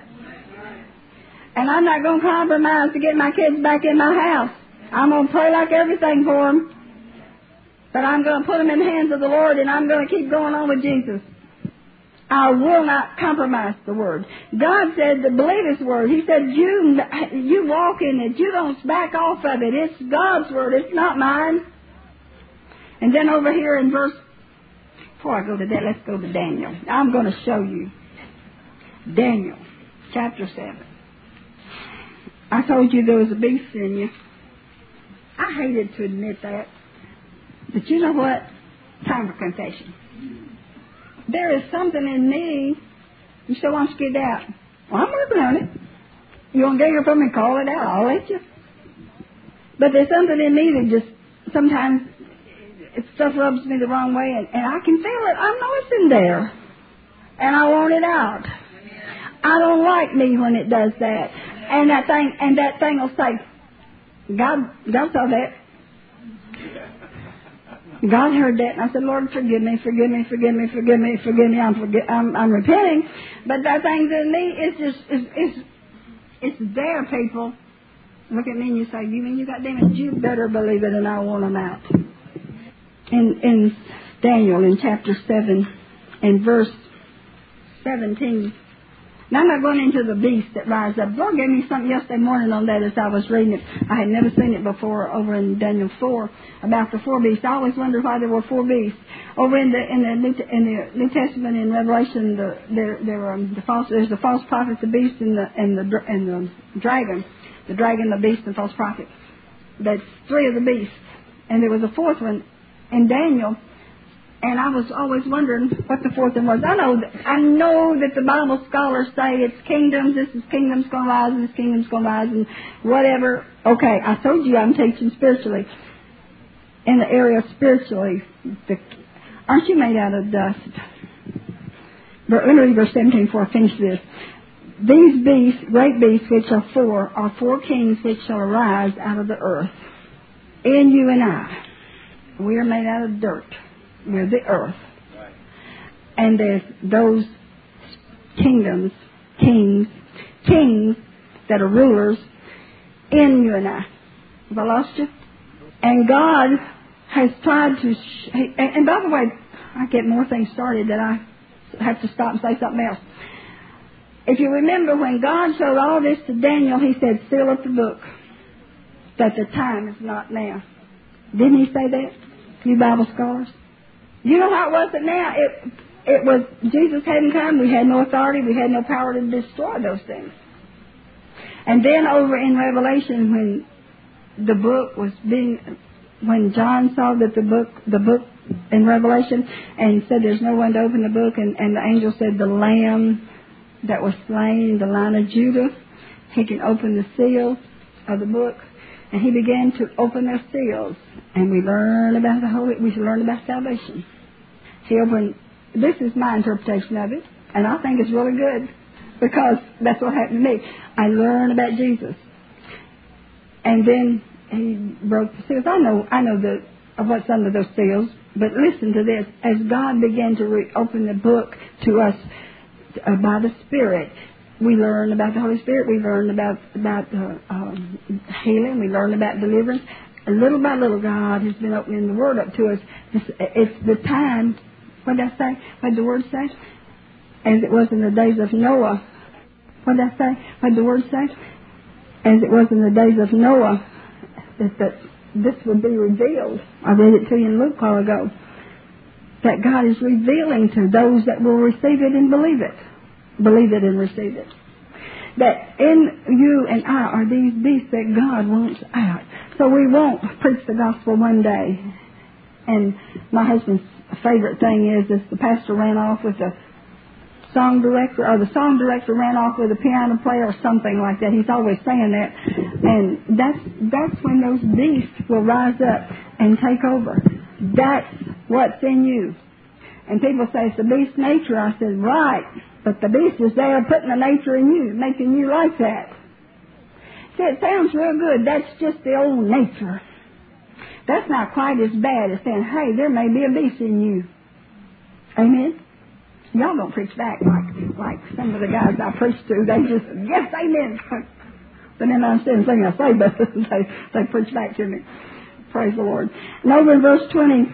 And I'm not going to compromise to get my kids back in my house. I'm going to pray like everything for them. But I'm going to put them in the hands of the Lord, and I'm going to keep going on with Jesus. I will not compromise the Word. God said to believe His Word. He said, you walk in it. You don't back off of it. It's God's Word. It's not mine. And then over here in verse, before I go to that, let's go to Daniel. I'm going to show you. Daniel, chapter 7. I told you there was a beast in you. I hated to admit that. But you know what? Time for confession. There is something in me. You still want to get out. Well, I'm working on it. You want to get here from me and call it out? I'll let you. But there's something in me that just sometimes stuff rubs me the wrong way, and I can feel it. I know it's in there, and I want it out. I don't like me when it does that, and that thing will say, God saw that. God heard that, and I said, Lord, forgive me. I'm repenting, but that thing's in me. It's there, people. Look at me and you say, you mean you got demons? You better believe it, and I want them out. In Daniel, in chapter 7, in verse 17. Now I'm not going into the beast that rises up. Lord gave me something yesterday morning on that as I was reading it. I had never seen it before over in Daniel 4 about the four beasts. I always wondered why there were four beasts. Over in the New Testament in Revelation, there's the false prophet, the beast, and the dragon. The dragon, the beast, and false prophet. That's three of the beasts. And there was a fourth one in Daniel. And I was always wondering what the fourth one was. I know that the Bible scholars say it's kingdoms. This is kingdom's going to rise, and this kingdom's going to rise, and whatever. Okay, I told you I'm teaching spiritually. In the area of spiritually, aren't you made out of dust? Let me read verse 17 before I finish this. These beasts, great beasts, which are four kings which shall arise out of the earth. In you and I, we are made out of dirt. We're the earth. And there's those kingdoms, kings that are rulers in you and I. Have I lost you? And God has tried to... and by the way, I get more things started that I have to stop and say something else. If you remember, when God showed all this to Daniel, He said, seal up the book, that the time is not now. Didn't He say that, you Bible scholars? You know how it was that now? It was, Jesus hadn't come, we had no authority, we had no power to destroy those things. And then over in Revelation, when the book was when John saw that the book in Revelation, and said there's no one to open the book, and the angel said the Lamb that was slain, the Lion of Judah, he can open the seals of the book. And he began to open their seals, and we learn about we learn about salvation. He opened, this is my interpretation of it, and I think it's really good, because that's what happened to me. I learned about Jesus. And then he broke the seals. I know what's under those seals, but listen to this. As God began to open the book to us by the Spirit, we learn about the Holy Spirit. We learn about healing. We learn about deliverance. And little by little, God has been opening the Word up to us. It's the time. What did I say? What did the Word say? As it was in the days of Noah. What did I say? What did the Word say? As it was in the days of Noah, that this would be revealed. I read it to you in Luke a while ago. That God is revealing to those that will receive it and believe it. Believe it and receive it. That in you and I are these beasts that God wants out. So we won't preach the gospel one day. And my husband's favorite thing is the pastor ran off with the song director, or the song director ran off with a piano player or something like that. He's always saying that. And that's when those beasts will rise up and take over. That's what's in you. And people say, it's the beast nature. I said, right. But the beast is there putting the nature in you, making you like that. See, it sounds real good. That's just the old nature. That's not quite as bad as saying, hey, there may be a beast in you. Amen? Y'all don't preach back like some of the guys I preach to. They just, yes, amen. But then I understand the thing I say, but they preach back to me. Praise the Lord. And over in verse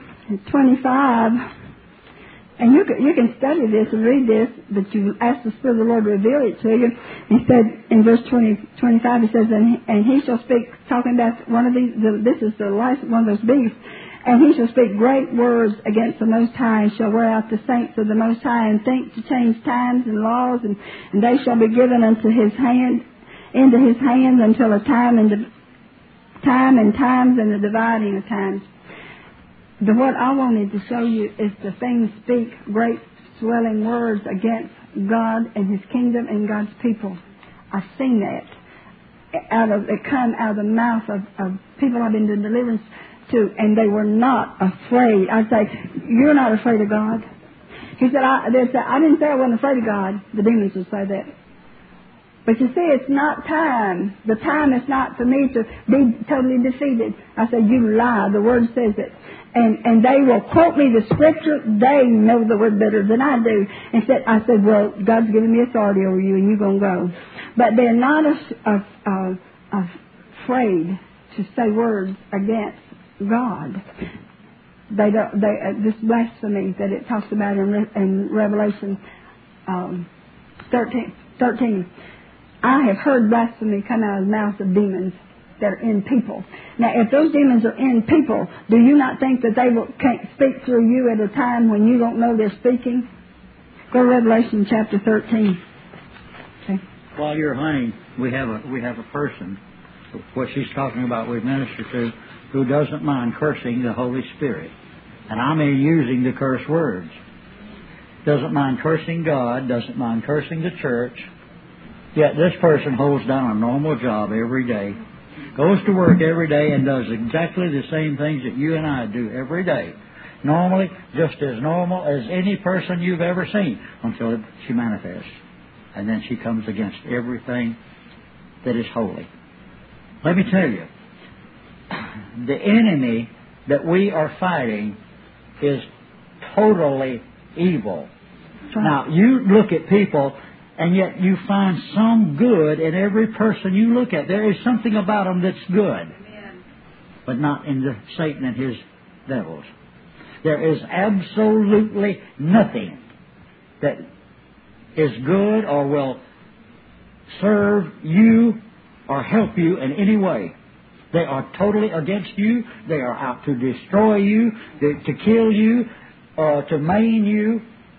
25, and you can study this and read this, but you ask the Spirit of the Lord to reveal it to you. He said in verse 25, he says, and he shall speak, talking about one of these, this is the last one of those beasts, and he shall speak great words against the Most High, and shall wear out the saints of the Most High, and think to change times and laws, and they shall be given into his hand, until a time and times and the dividing of times. What I wanted to show you is the things speak great swelling words against God and His kingdom and God's people. I've seen that. It come out of the mouth of people I've been doing deliverance to, and they were not afraid. I'd say, you're not afraid of God. He said, I didn't say I wasn't afraid of God. The demons would say that. But you see, it's not time. The time is not for me to be totally defeated. I said, you lie. The Word says it. And they will quote me the Scripture. They know the Word better than I do. I said, well, God's given me authority over you, and you're going to go. But they're not afraid to say words against God. This blasphemy that it talks about in Revelation 13. I have heard blasphemy come out of the mouths of demons that are in people. Now, if those demons are in people, do you not think that they can't speak through you at a time when you don't know they're speaking? Go to Revelation chapter 13. Okay. While you're hunting, we have a person, what she's talking about, we minister to, who doesn't mind cursing the Holy Spirit. And I mean using the curse words. Doesn't mind cursing God, doesn't mind cursing the church. Yet this person holds down a normal job every day, goes to work every day, and does exactly the same things that you and I do every day. Normally, just as normal as any person you've ever seen, until she manifests. And then she comes against everything that is holy. Let me tell you, the enemy that we are fighting is totally evil. Now, you look at people, and yet you find some good in every person you look at. There is something about them that's good. Amen. But not in Satan and his devils. There is absolutely nothing that is good or will serve you or help you in any way. They are totally against you. They are out to destroy you, to kill you, to maim you,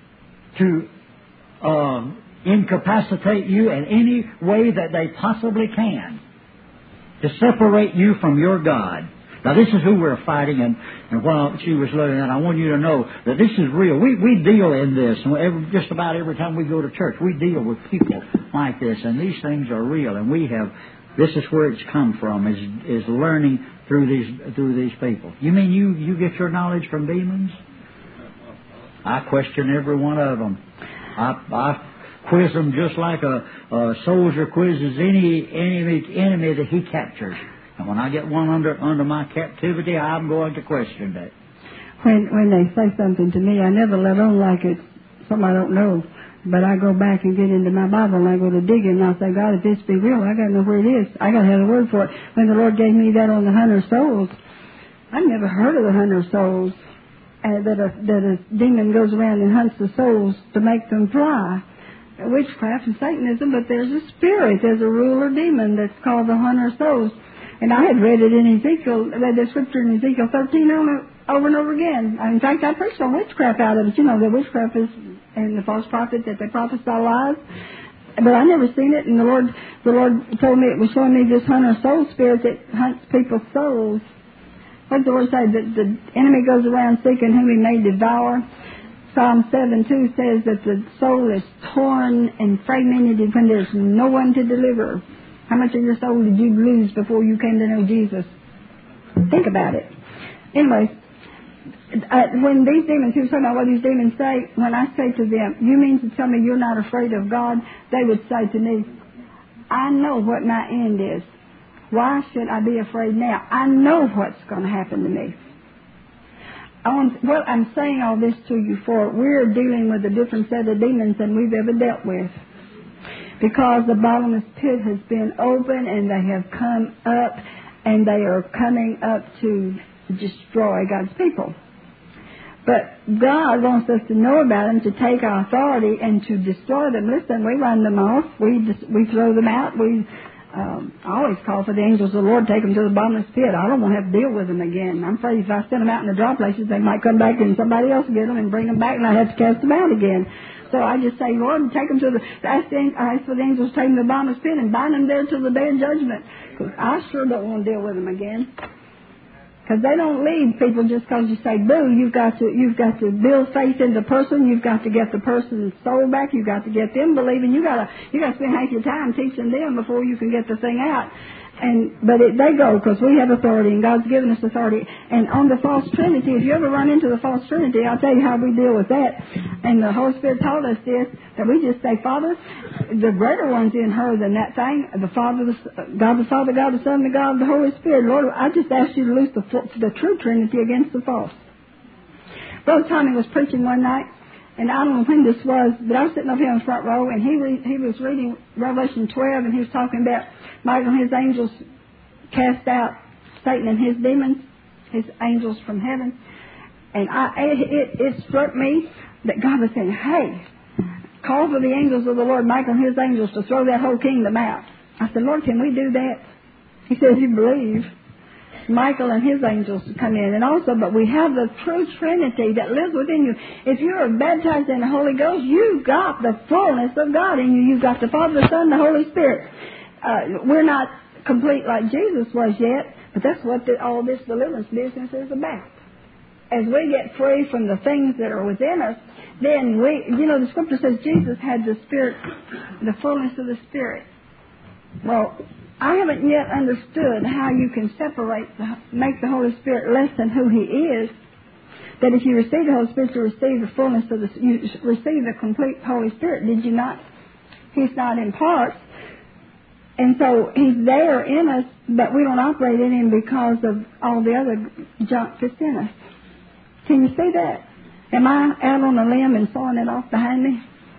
to incapacitate you in any way that they possibly can, to separate you from your God. Now, this is who we're fighting, and while she was learning that, I want you to know that this is real. We deal in this, and just about every time we go to church, we deal with people like this, and these things are real, and this is where it's come from, is learning through these people. You mean you get your knowledge from demons? I question every one of them. I quiz them just like a soldier quizzes any enemy that he captures. And when I get one under my captivity, I'm going to question that. When they say something to me, I never let on like it's something I don't know. But I go back and get into my Bible and I go to digging and I say, God, if this be real, I got to know where it is. I got to have a word for it. When the Lord gave me that on the 100 souls, I've never heard of the 100 souls. That a demon goes around and hunts the souls to make them fly. Witchcraft and Satanism, but there's a spirit, there's a ruler demon that's called the hunter of souls. And I had read it in Ezekiel, read the scripture in Ezekiel 13 over and over again. In fact, I preached on witchcraft out of it. You know, the witchcraft is and the false prophet that they prophesy lies. But I never seen it, and the Lord told me, it was showing me this hunter of soul spirit that hunts people's souls. What does the Lord say? That the enemy goes around seeking whom he may devour. Psalm 7:2 says that the soul is torn and fragmented when there's no one to deliver. How much of your soul did you lose before you came to know Jesus? Think about it. Anyway, when these demons, he was talking about what these demons say, when I say to them, you mean to tell me you're not afraid of God? They would say to me, I know what my end is. Why should I be afraid now? I know what's going to happen to me. What I'm saying all this to you for, we're dealing with a different set of demons than we've ever dealt with. Because the bottomless pit has been open and they have come up and they are coming up to destroy God's people. But God wants us to know about them, to take our authority and to destroy them. Listen, we run them off. We throw them out. I always call for the angels of the Lord, take them to the bottomless pit. I don't want to have to deal with them again. I'm afraid if I send them out in the dry places, they might come back and somebody else get them and bring them back, and I have to cast them out again. So I just say, Lord, take them to I ask for the angels to take them to the bottomless pit and bind them there till the day of judgment. Because I sure don't want to deal with them again. Because they don't leave people just because you say boo. You've got to build faith in the person. You've got to get the person's soul back. You've got to get them believing. You got to spend half your time teaching them before you can get the thing out. But they go because we have authority and God's given us authority. And on the false Trinity, if you ever run into the false Trinity, I'll tell you how we deal with that. And the Holy Spirit taught us this, that we just say, Father, the greater one's in her than that thing. The Father, God the Father, God the Son, the God the Holy Spirit. Lord, I just asked you to loose the true Trinity against the false. Brother Tommy was preaching one night, and I don't know when this was, but I was sitting up here in the front row, and he was reading Revelation 12, and he was talking about Michael and his angels cast out Satan and his demons, his angels from heaven. And it struck me that God was saying, hey, call for the angels of the Lord, Michael and his angels, to throw that whole kingdom out. I said, Lord, can we do that? He said, if you believe. Michael and his angels come in. And also, but we have the true Trinity that lives within you. If you are baptized in the Holy Ghost, you've got the fullness of God in you. You've got the Father, the Son, the Holy Spirit. We're not complete like Jesus was yet, but that's what all this deliverance business is about. As we get free from the things that are within us, then the Scripture says Jesus had the Spirit, the fullness of the Spirit. Well, I haven't yet understood how you can make the Holy Spirit less than who He is. That if you receive the Holy Spirit, to receive the fullness of you receive the complete Holy Spirit. Did you not? He's not in parts. And so He's there in us, but we don't operate in Him because of all the other junk that's in us. Can you see that? Am I out on a limb and sawing it off behind me?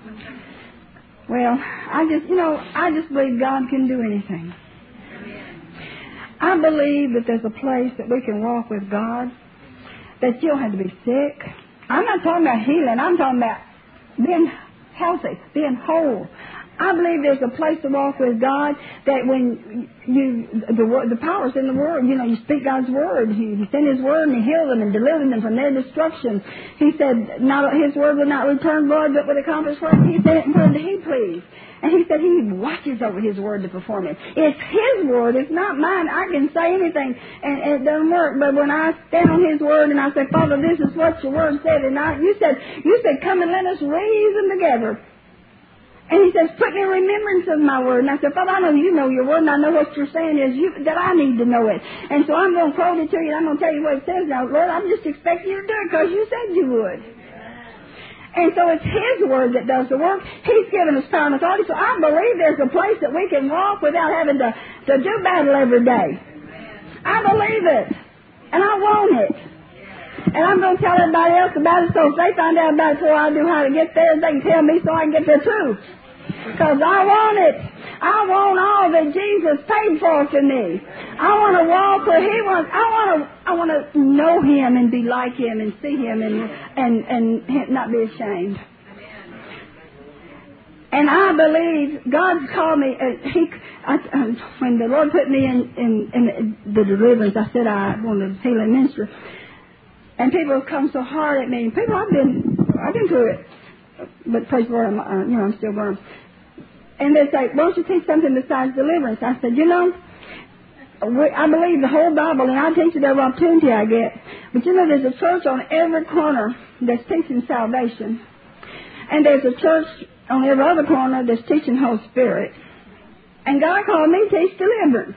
Well, I just believe God can do anything. I believe that there's a place that we can walk with God, that you don't have to be sick. I'm not talking about healing. I'm talking about being healthy, being whole. I believe there's a place to walk with God that when the power's in the Word. You know, you speak God's Word. He sent His Word and He healed them and delivered them from their destruction. He said His Word would not return void but would accomplish what He sent it when He pleased. And He said He watches over His Word to perform it. It's His Word. It's not mine. I can say anything and it doesn't work. But when I stand on His Word and I say, Father, this is what your Word said, and you said, come and let us reason together. And He says, put me in remembrance of my Word. And I said, Father, I know you know your Word, and I know what you're saying is that I need to know it. And so I'm going to quote it to you, and I'm going to tell you what it says now. Lord, I'm just expecting you to do it because you said you would. And so it's His Word that does the work. He's given us power and authority. So I believe there's a place that we can walk without having to do battle every day. I believe it. And I want it. And I'm going to tell everybody else about it, so if they find out about it before I do how to get there, they can tell me so I can get there too. Because I want it. I want all that Jesus paid for me. I want to walk where He wants. I want to know Him and be like Him and see Him and not be ashamed. And I believe God's called me. When the Lord put me in the deliverance, I said I wanted healing ministry. And people have come so hard at me. People, I've been through it. But praise the Lord, I'm still going. And they say, why don't you teach something besides deliverance? I said, I believe the whole Bible, and I teach it every opportunity I get. But there's a church on every corner that's teaching salvation. And there's a church on every other corner that's teaching Holy Spirit. And God called me to teach deliverance.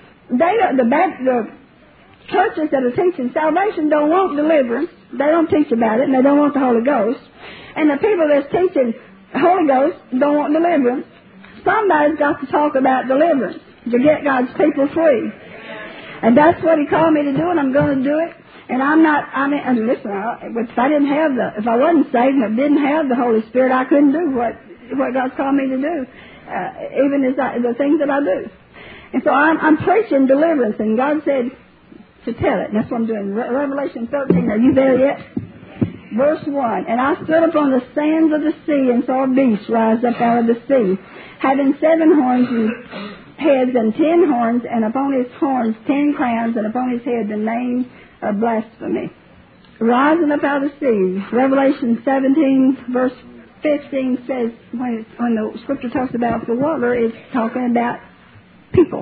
The churches that are teaching salvation don't want deliverance. They don't teach about it, and they don't want the Holy Ghost. And the people that's teaching the Holy Ghost don't want deliverance. Somebody's got to talk about deliverance to get God's people free. And that's what He called me to do, and I'm going to do it. And listen, if I wasn't saved and I didn't have the Holy Spirit, I couldn't do what God's called me to do, even the things that I do. And so I'm preaching deliverance, and God said to tell it. And that's what I'm doing. Revelation 13. Are you there yet? Verse 1. And I stood upon the sands of the sea and saw a beast rise up out of the sea, having 7 horns and heads and 10 horns, and upon his horns 10 crowns, and upon his head the name of blasphemy. Rising up out of the sea. Revelation 17 verse 15 says, when the scripture talks about the water, it's talking about people.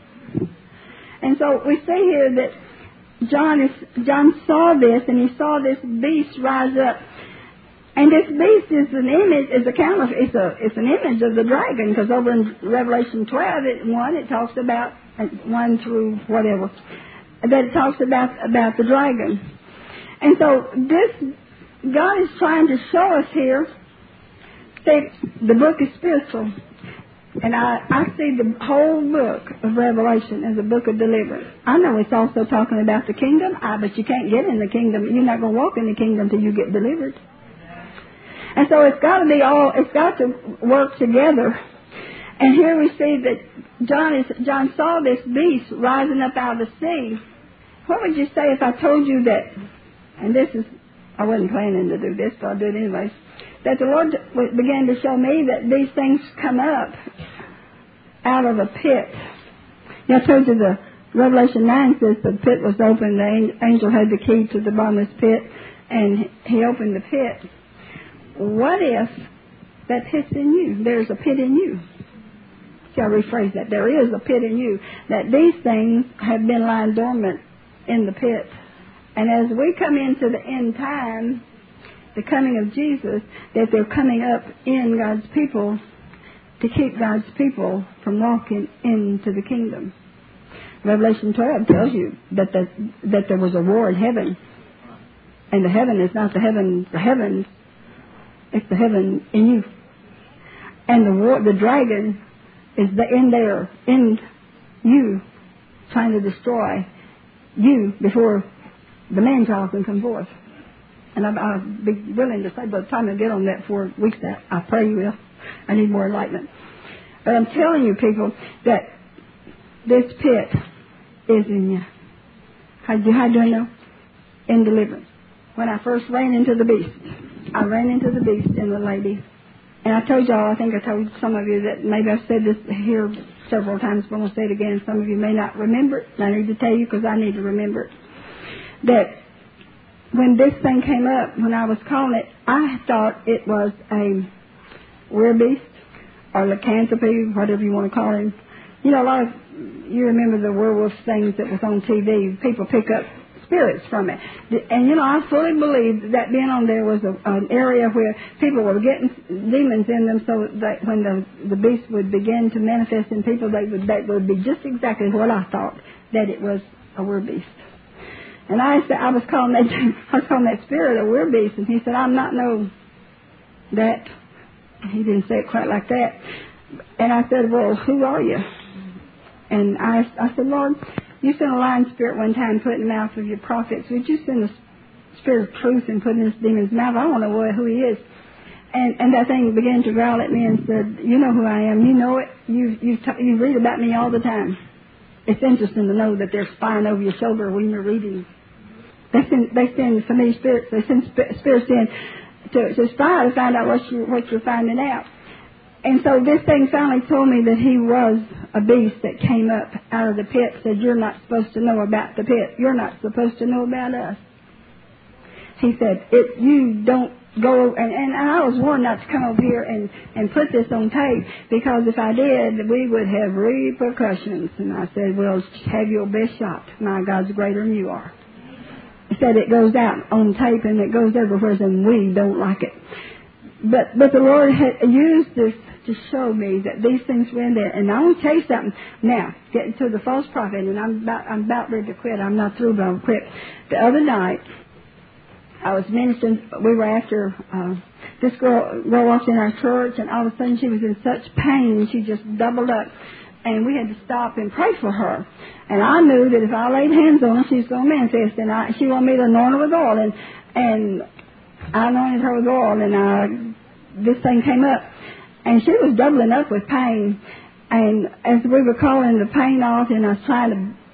And so we see here that John saw this, and he saw this beast rise up. And this beast is an image, it's an image of the dragon, because over in Revelation 12, it talks about 1 through whatever, that it talks about the dragon. And so God is trying to show us here that the book is spiritual. And I see the whole book of Revelation as a book of deliverance. I know it's also talking about the kingdom, but you can't get in the kingdom. You're not going to walk in the kingdom till you get delivered. And so it's got to work together. And here we see that John saw this beast rising up out of the sea. What would you say if I told you that, and I wasn't planning to do this, but I'll do it anyways, that the Lord began to show me that these things come up out of a pit. I told you the Revelation 9 says the pit was open, the angel had the key to the bottomless pit, and he opened the pit. What if that pit's in you? There's a pit in you. Shall I rephrase that? There is a pit in you. That these things have been lying dormant in the pit. And as we come into the end time, the coming of Jesus, that they're coming up in God's people to keep God's people from walking into the kingdom. Revelation 12 tells you that there was a war in heaven. And the heaven is not the heavens, it's the heaven in you. And the dragon is in you, trying to destroy you before the man-child can come forth. And I'll be willing to say by the time I get on that 4 weeks, I pray you will. I need more enlightenment. But I'm telling you, people, that this pit is in you. How do I know? In deliverance. When I first ran into the beast, I ran into the beast in the lady. And I told y'all, I think I told some of you that maybe I've said this here several times, but I'm going to say it again. Some of you may not remember it, and I need to tell you because I need to remember it. That when this thing came up, when I was calling it, I thought it was a werbeast or lycanthropy, whatever you want to call it. You know, a lot of you remember the werewolf things that was on TV. People pick up spirits from it. And, you know, I fully believe that being on there was an area where people were getting demons in them so that when the beast would begin to manifest in people, that would be just exactly what I thought, that it was a werbeast. And I was calling that spirit a werbeast, and he said, I'm not no that. He didn't say it quite like that. And I said, well, who are you? And I said, Lord, you sent a lying spirit one time put in the mouth of your prophets. Would you send the spirit of truth and put in this demon's mouth? I want to know who he is. And that thing began to growl at me and said, you know who I am. You know it. You read about me all the time. It's interesting to know that they're spying over your shoulder when you're reading. They send familiar spirits. They send spirits in to spy to find out what you're finding out. And so this thing finally told me that he was a beast that came up out of the pit, said, you're not supposed to know about the pit. You're not supposed to know about us. He said, you don't go, and I was warned not to come over here and put this on tape, because if I did, we would have repercussions. And I said, well, have your best shot. My God's greater than you are. He said it goes out on tape and it goes everywhere, and we don't like it. But the Lord had used this to show me that these things were in there. And I want to tell you something. Now, getting to the false prophet, and I'm about ready to quit. I'm not through, but I'll quit. The other night, I was ministering. We were after this girl walked in our church, and all of a sudden she was in such pain, she just doubled up. And we had to stop and pray for her. And I knew that if I laid hands on her, she was going to manifest. And she wanted me to anoint her with oil. And I anointed her with oil, and this thing came up. And she was doubling up with pain. And as we were calling the pain off, and I was trying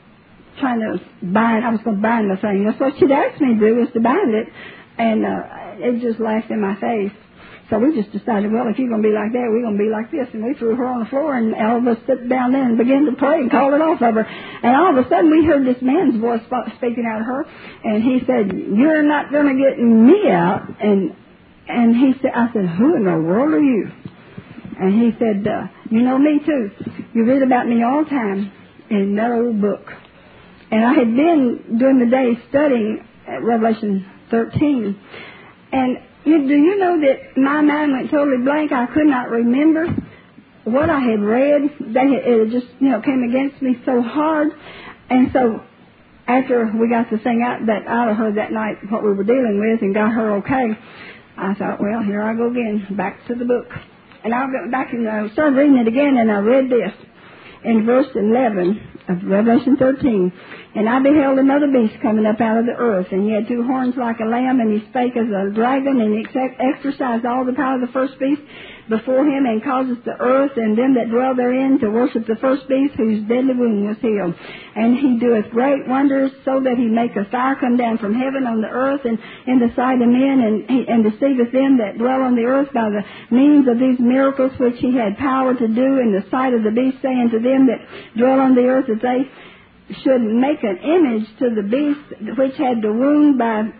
to bind, I was going to bind the thing. That's what she'd asked me to do, was to bind it. And it just laughed in my face. So we just decided, well, if you're going to be like that, we're going to be like this. And we threw her on the floor, and all of us sat down there and began to pray and call it off of her. And all of a sudden, we heard this man's voice speaking out of her. And he said, you're not going to get me out. And he said, I said, who in the world are you? And he said, you know me too. You read about me all the time in that old book. And I had been during the day studying Revelation 13. And do you know that my mind went totally blank? I could not remember what I had read. It just, came against me so hard. And so after we got the thing out of her that night, what we were dealing with, and got her okay, I thought, well, here I go again, back to the book. And I went back and I started reading it again, and I read this in verse 11 of Revelation 13. And I beheld another beast coming up out of the earth, and he had two horns like a lamb, and he spake as a dragon, and he exercised all the power of the first beast before him, and causes the earth and them that dwell therein to worship the first beast, whose deadly wound was healed. And he doeth great wonders, so that he maketh fire come down from heaven on the earth, and in the sight of men, and deceiveth them that dwell on the earth by the means of these miracles which he had power to do in the sight of the beast, saying to them that dwell on the earth that they should make an image to the beast which had the wound by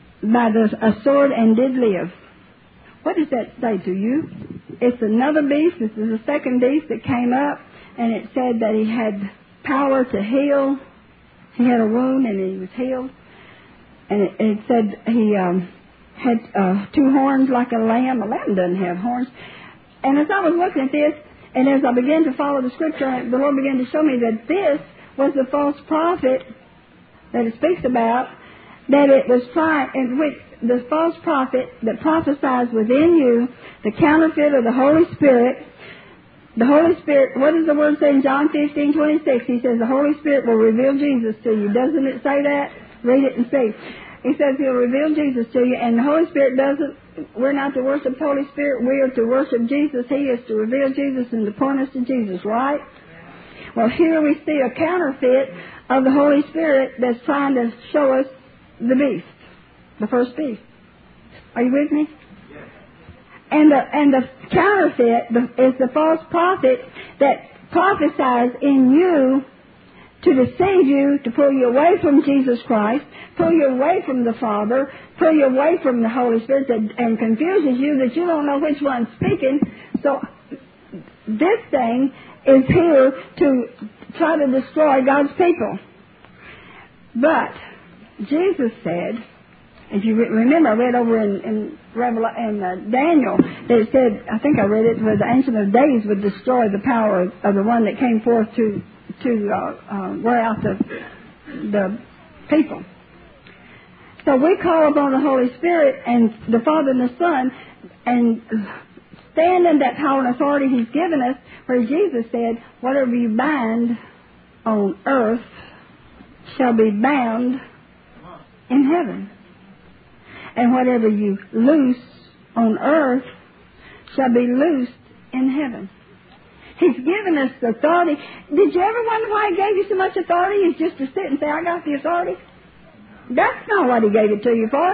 a sword and did live. What does that say to you? It's another beast. This is the second beast that came up, and it said that he had power to heal. He had a wound and he was healed. And it said he had two horns like a lamb. A lamb doesn't have horns. And as I was looking at this, and as I began to follow the scripture, the Lord began to show me that this was the false prophet that it speaks about, that it was trying, in which the false prophet that prophesies within you, the counterfeit of the Holy Spirit. The Holy Spirit, what does the word say in John 15:26? He says the Holy Spirit will reveal Jesus to you. Doesn't it say that? Read it and see. He says he'll reveal Jesus to you, and the Holy Spirit doesn't, we're not to worship the Holy Spirit, we are to worship Jesus. He is to reveal Jesus and to point us to Jesus, right? Well, here we see a counterfeit of the Holy Spirit that's trying to show us the beast, the first beast. Are you with me? And the counterfeit is the false prophet that prophesies in you to deceive you, to pull you away from Jesus Christ, pull you away from the Father, pull you away from the Holy Spirit, and confuses you that you don't know which one's speaking. So this thing is here to try to destroy God's people. But Jesus said, if you remember, I read over in Daniel that it said, I think I read it, where the Ancient of Days would destroy the power of the one that came forth to wear out the people. So we call upon the Holy Spirit and the Father and the Son and stand in that power and authority He's given us, where Jesus said, whatever you bind on earth shall be bound in heaven. And whatever you loose on earth shall be loosed in heaven. He's given us the authority. Did you ever wonder why He gave you so much authority? It's just to sit and say, I got the authority. That's not what He gave it to you for.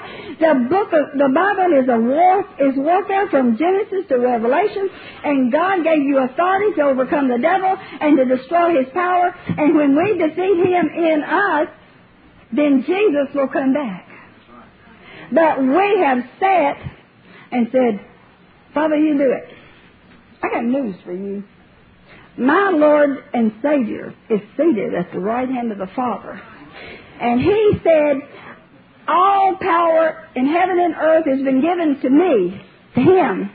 The Bible is warfare from Genesis to Revelation, and God gave you authority to overcome the devil and to destroy his power. And when we defeat him in us, then Jesus will come back. But we have sat and said, Father, you do it. I got news for you. My Lord and Savior is seated at the right hand of the Father. And He said, all power in heaven and earth has been given to me, to Him.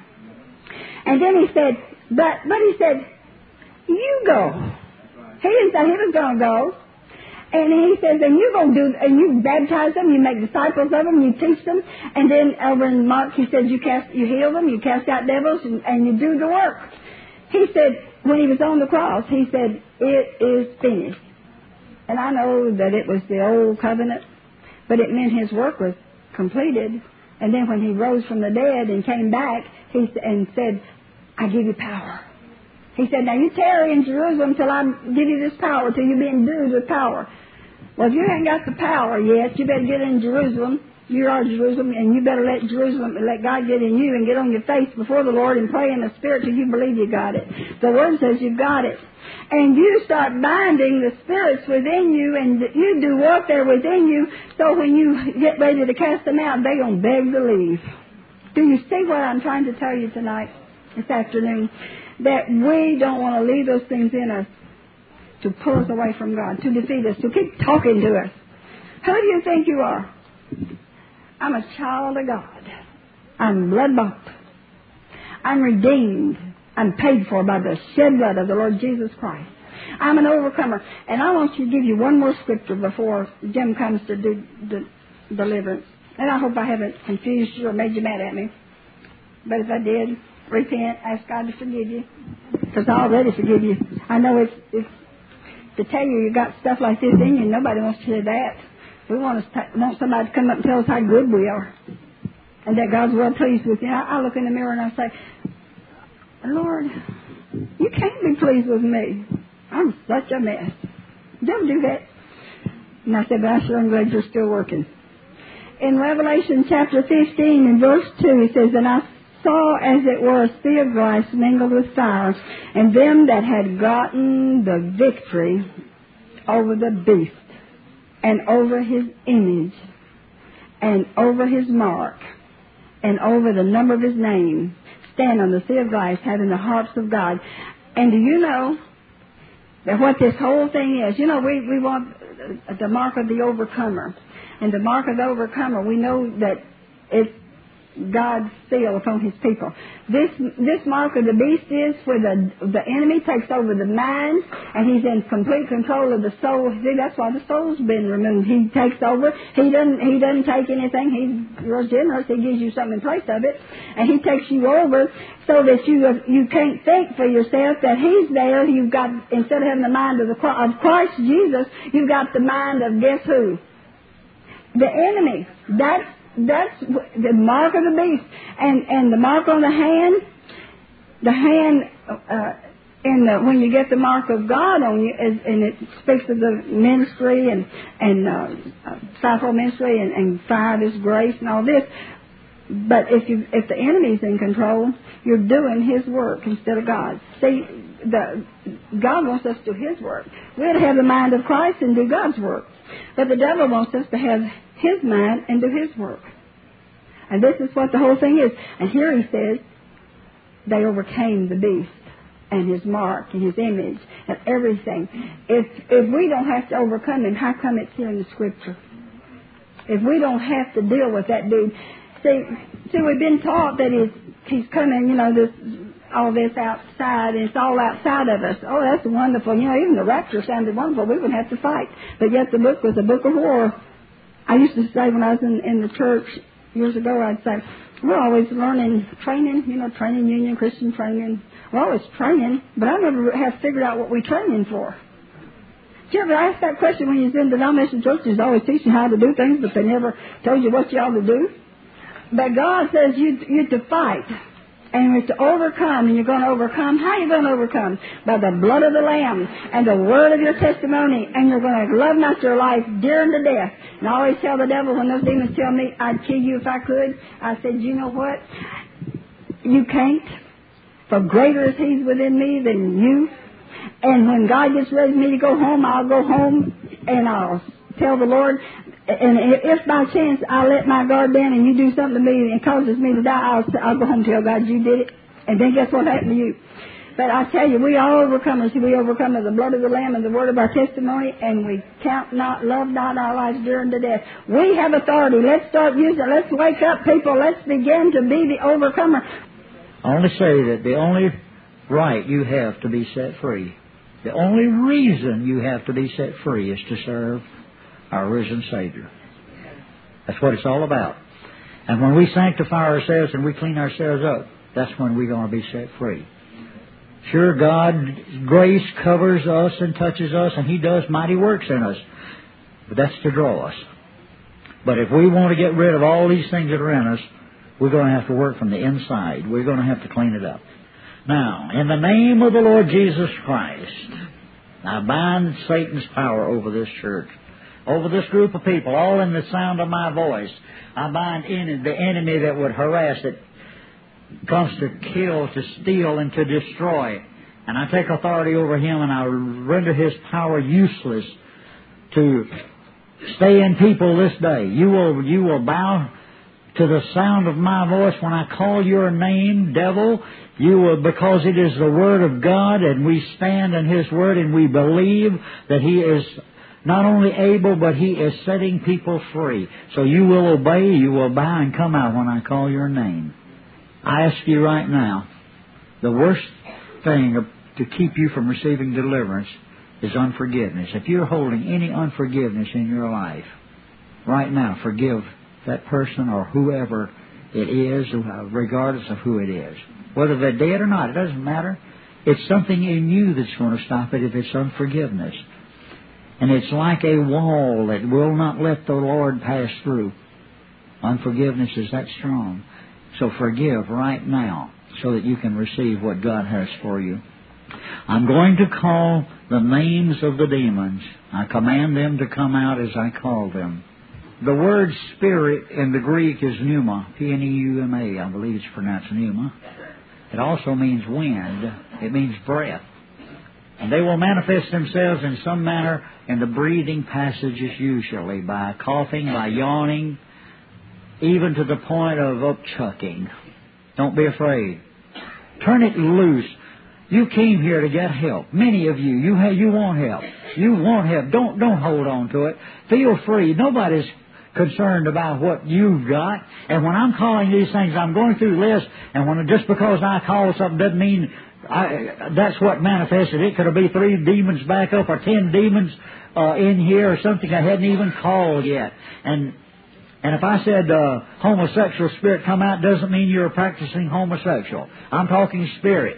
And then He said, but He said, you go. He didn't say He was going to go. And He says, and you go do, and you baptize them, you make disciples of them, you teach them. And then over in Mark, He said, you heal them, you cast out devils, and you do the work. He said, when He was on the cross, He said, it is finished. And I know that it was the old covenant, but it meant His work was completed. And then when He rose from the dead and came back, and said, I give you power. He said, now you tarry in Jerusalem till I give you this power, till you be endued with power. Well, if you ain't got the power yet, you better get in Jerusalem. You are Jerusalem, and you better let God get in you and get on your face before the Lord and pray in the Spirit till you believe you got it. The Word says you got it. And you start binding the spirits within you, and you do warfare within you, so when you get ready to cast them out, they're going to beg to leave. Do you see what I'm trying to tell you tonight, this afternoon? That we don't want to leave those things in us to pull us away from God, to defeat us, to keep talking to us. Who do you think you are? I'm a child of God. I'm blood-bought. I'm redeemed. I'm paid for by the shed blood of the Lord Jesus Christ. I'm an overcomer. And I want to give you one more scripture before Jim comes to do the deliverance. And I hope I haven't confused you or made you mad at me. But if I did, repent, ask God to forgive you. Because I already forgive you. I know it's to tell you got stuff like this in you, nobody wants to hear that. We want somebody to come up and tell us how good we are. And that God's well pleased with you. I look in the mirror and I say, Lord, you can't be pleased with me. I'm such a mess. Don't do that. And I said, but I sure am glad you're still working. In Revelation chapter 15 and verse 2, it says, and I saw as it were a sea of glass mingled with fire, and them that had gotten the victory over the beast, and over his image, and over his mark, and over the number of his name, stand on the sea of glass, having the harps of God. And do you know that what this whole thing is? You know, we want the mark of the overcomer. And the mark of the overcomer, we know that it's God's seal upon His people. This mark of the beast is where the enemy takes over the mind, and he's in complete control of the soul. See, that's why the soul's been removed. He takes over. He doesn't take anything. He's real generous. He gives you something in place of it, and he takes you over so that you can't think for yourself that he's there. You've got, instead of having the mind of Christ Jesus, you've got the mind of guess who? The enemy. That's the mark of the beast, and the mark on the hand. The hand, when you get the mark of God on you, and it speaks of the ministry and fivefold ministry and 5 is grace and all this. But if the enemy's in control, you're doing his work instead of God's. See, God wants us to do his work. We're to have the mind of Christ and do God's work. But the devil wants us to have his mind and do his work. And this is what the whole thing is. And here he says, they overcame the beast and his mark and his image and everything. If we don't have to overcome him, how come it's here in the Scripture? If we don't have to deal with that dude. See, we've been taught that he's coming, all this outside, and it's all outside of us. Oh, that's wonderful. Even the rapture sounded wonderful. We wouldn't have to fight. But yet the book was a book of war. I used to say when I was in the church years ago, I'd say, we're always learning training, training union, Christian training. We're always training, but I never have figured out what we're training for. Did you ever ask that question when you was in denomination churches? Always teaching how to do things, but they never told you what you ought to do. But God says you're to fight. And you're to overcome, and you're going to overcome. How are you going to overcome? By the blood of the Lamb and the word of your testimony. And you're going to love not your life dear unto death. And I always tell the devil when those demons tell me I'd kill you if I could, I said, you know what? You can't. For greater is He's within me than you. And when God gets ready for me to go home, I'll go home and I'll tell the Lord. And if by chance I let my guard down and you do something to me and causes me to die, I'll go home and tell God you did it. And then guess what happened to you? But I tell you, we are overcomers. We overcome by the blood of the Lamb and the word of our testimony, and we count not, love not our lives dear unto death. We have authority. Let's start using it. Let's wake up, people. Let's begin to be the overcomer. I only say that the only right you have to be set free, the only reason you have to be set free is to serve our risen Savior. That's what it's all about. And when we sanctify ourselves and we clean ourselves up, that's when we're going to be set free. Sure, God's grace covers us and touches us, and He does mighty works in us. But that's to draw us. But if we want to get rid of all these things that are in us, we're going to have to work from the inside. We're going to have to clean it up. Now, in the name of the Lord Jesus Christ, I bind Satan's power over this church, over this group of people, all in the sound of my voice. I bind the enemy that would harass, that comes to kill, to steal, and to destroy. And I take authority over him, and I render his power useless to stay in people this day. You will bow to the sound of my voice when I call your name, devil. You will, because it is the Word of God, and we stand in His Word, and we believe that He is not only able, but He is setting people free. So you will obey, you will bow and come out when I call your name. I ask you right now, the worst thing to keep you from receiving deliverance is unforgiveness. If you're holding any unforgiveness in your life, right now, forgive that person or whoever it is, regardless of who it is. Whether they're dead or not, it doesn't matter. It's something in you that's going to stop it if it's unforgiveness. And it's like a wall that will not let the Lord pass through. Unforgiveness is that strong. So forgive right now so that you can receive what God has for you. I'm going to call the names of the demons. I command them to come out as I call them. The word spirit in the Greek is pneuma, P-N-E-U-M-A. I believe it's pronounced pneuma. It also means wind. It means breath. And they will manifest themselves in some manner in the breathing passages, usually by coughing, by yawning, even to the point of upchucking. Don't be afraid. Turn it loose. You came here to get help. Many of you want help. You want help. Don't hold on to it. Feel free. Nobody's concerned about what you've got. And when I'm calling these things, I'm going through lists, and just because I call something doesn't mean that's what manifested. It could have been 3 demons back up or 10 demons in here or something I hadn't even called yet. And if I said homosexual spirit come out, doesn't mean you're a practicing homosexual. I'm talking spirit.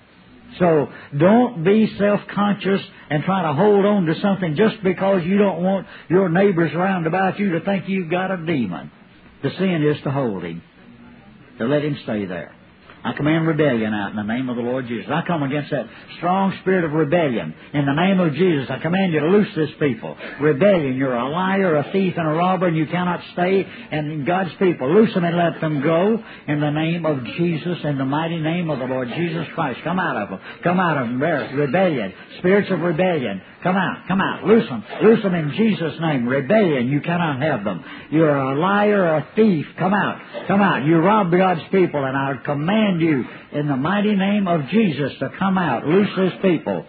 So don't be self-conscious and try to hold on to something just because you don't want your neighbors around about you to think you've got a demon. The sin is to hold him, to let him stay there. I command rebellion out in the name of the Lord Jesus. I come against that strong spirit of rebellion. In the name of Jesus, I command you to loose this people. Rebellion, you're a liar, a thief, and a robber, and you cannot stay. And God's people, loose them and let them go. In the name of Jesus, in the mighty name of the Lord Jesus Christ. Come out of them. Come out of them. Rebellion. Spirits of rebellion. Come out. Come out. Loose them. Loose them in Jesus' name. Rebellion. You cannot have them. You're a liar, a thief. Come out. Come out. You rob God's people, and I command you in the mighty name of Jesus to come out. Loose this people.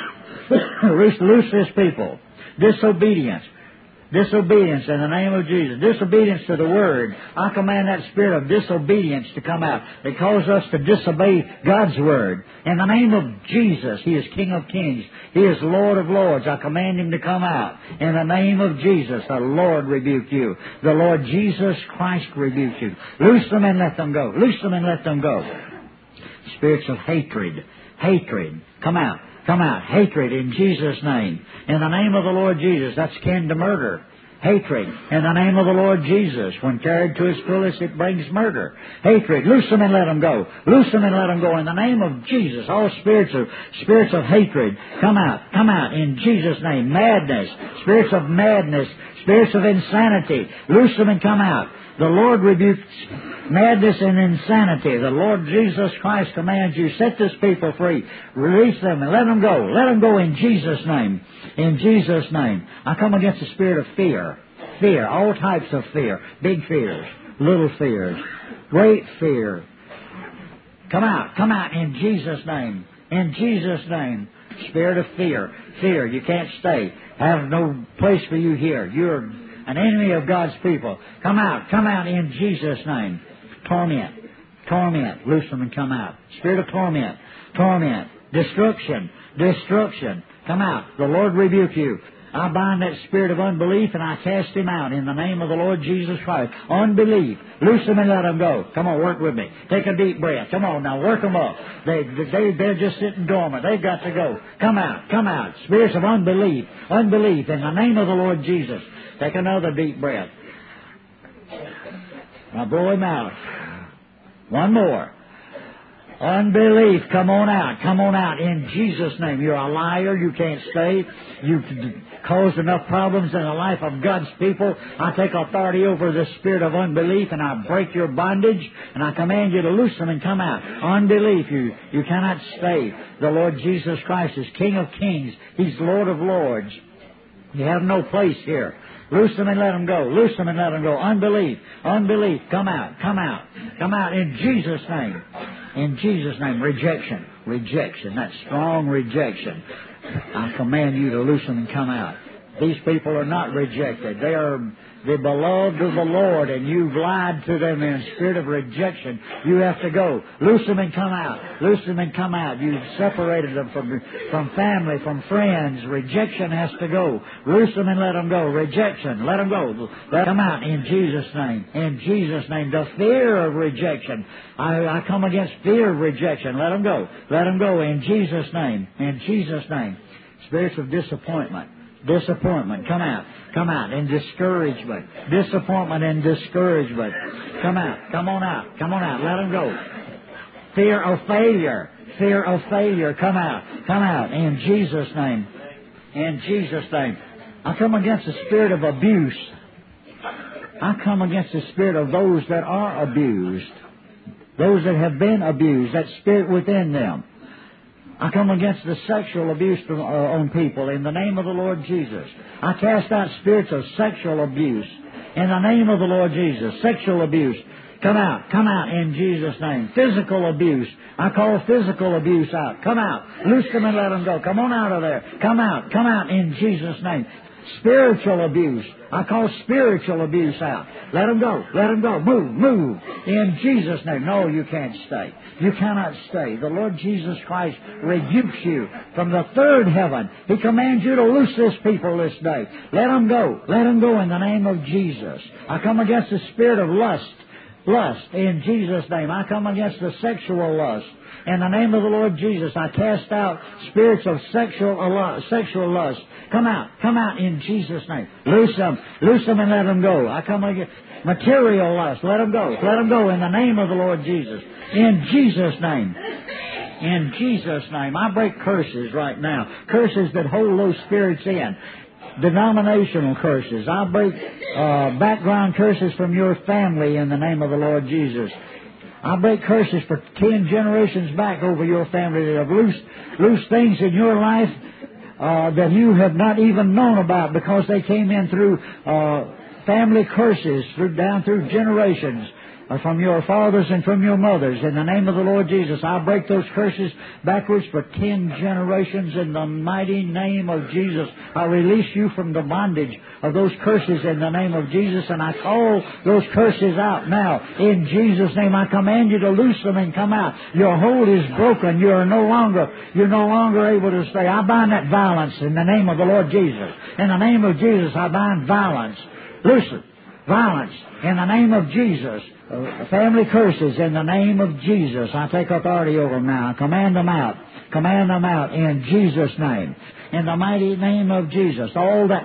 Loose this people. Disobedience. Disobedience in the name of Jesus. Disobedience to the Word. I command that spirit of disobedience to come out. It causes us to disobey God's Word. In the name of Jesus, He is King of Kings. He is Lord of Lords. I command Him to come out. In the name of Jesus, the Lord rebuke you. The Lord Jesus Christ rebuke you. Loose them and let them go. Loose them and let them go. Spirits of hatred. Hatred. Come out. Come out. Hatred in Jesus' name. In the name of the Lord Jesus. That's kin to murder. Hatred. In the name of the Lord Jesus. When carried to its fullest, it brings murder. Hatred. Loose them and let them go. Loose them and let them go. In the name of Jesus. All spirits of hatred. Come out. Come out. In Jesus' name. Madness. Spirits of madness. Spirits of insanity. Loose them and come out. The Lord rebukes madness and insanity. The Lord Jesus Christ commands you, set this people free. Release them and let them go. Let them go in Jesus' name. In Jesus' name. I come against the spirit of fear. Fear. All types of fear. Big fears. Little fears. Great fear. Come out. Come out in Jesus' name. In Jesus' name. Spirit of fear. Fear. You can't stay. Have no place for you here. You're an enemy of God's people. Come out. Come out in Jesus' name. Torment. Torment. Loose them and come out. Spirit of torment. Torment. Destruction. Destruction. Come out. The Lord rebuke you. I bind that spirit of unbelief and I cast him out in the name of the Lord Jesus Christ. Unbelief. Loose them and let them go. Come on, work with me. Take a deep breath. Come on now, work them up. They're just sitting dormant. They've got to go. Come out. Come out. Spirits of unbelief. Unbelief in the name of the Lord Jesus. Take another deep breath. Now blow him out. One more. Unbelief, come on out. Come on out in Jesus' name. You're a liar. You can't stay. You've caused enough problems in the life of God's people. I take authority over the spirit of unbelief and I break your bondage and I command you to loose them and come out. Unbelief, you cannot stay. The Lord Jesus Christ is King of Kings. He's Lord of Lords. You have no place here. Loose them and let them go. Loose them and let them go. Unbelief. Unbelief. Come out. Come out. Come out in Jesus' name. In Jesus' name. Rejection. Rejection. That strong rejection. I command you to loose them and come out. These people are not rejected. They are the beloved of the Lord, and you've lied to them in a spirit of rejection. You have to go. Loose them and come out. Loose them and come out. You've separated them from family, from friends. Rejection has to go. Loose them and let them go. Rejection. Let them go. Let them out in Jesus' name. In Jesus' name. The fear of rejection. I come against fear of rejection. Let them go. Let them go in Jesus' name. In Jesus' name. Spirits of disappointment. Disappointment. Come out. Come out. And discouragement. Disappointment and discouragement. Come out. Come on out. Come on out. Let them go. Fear of failure. Fear of failure. Come out. Come out. In Jesus' name. In Jesus' name. I come against the spirit of abuse. I come against the spirit of those that are abused. Those that have been abused. That spirit within them. I come against the sexual abuse on people in the name of the Lord Jesus. I cast out spirits of sexual abuse in the name of the Lord Jesus. Sexual abuse. Come out. Come out in Jesus' name. Physical abuse. I call physical abuse out. Come out. Loose them and let them go. Come on out of there. Come out. Come out in Jesus' name. Spiritual abuse. I call spiritual abuse out. Let them go. Let them go. Move. Move. In Jesus' name. No, you can't stay. You cannot stay. The Lord Jesus Christ rebukes you from the third heaven. He commands you to loose this people this day. Let them go. Let them go in the name of Jesus. I come against the spirit of lust. lust, in Jesus' name. I come against the sexual lust. In the name of the Lord Jesus, I cast out spirits of sexual lust. Come out in Jesus' name. Loose them and let them go. I come against material lust. Let them go in the name of the Lord Jesus. In Jesus' name. In Jesus' name. I break curses right now. Curses that hold those spirits in. Denominational curses. I break background curses from your family in the name of the Lord Jesus. I break curses for 10 generations back over your family that have loose things in your life that you have not even known about because they came in through family curses down through generations. From your fathers and from your mothers. In the name of the Lord Jesus, I break those curses backwards for 10 generations in the mighty name of Jesus. I release you from the bondage of those curses in the name of Jesus, and I call those curses out now. In Jesus' name, I command you to loose them and come out. Your hold is broken. You're no longer able to stay. I bind that violence in the name of the Lord Jesus. In the name of Jesus, I bind violence. Loose it. Violence in the name of Jesus. Family curses in the name of Jesus. I take authority over them now. I command them out. Command them out in Jesus' name. In the mighty name of Jesus. All that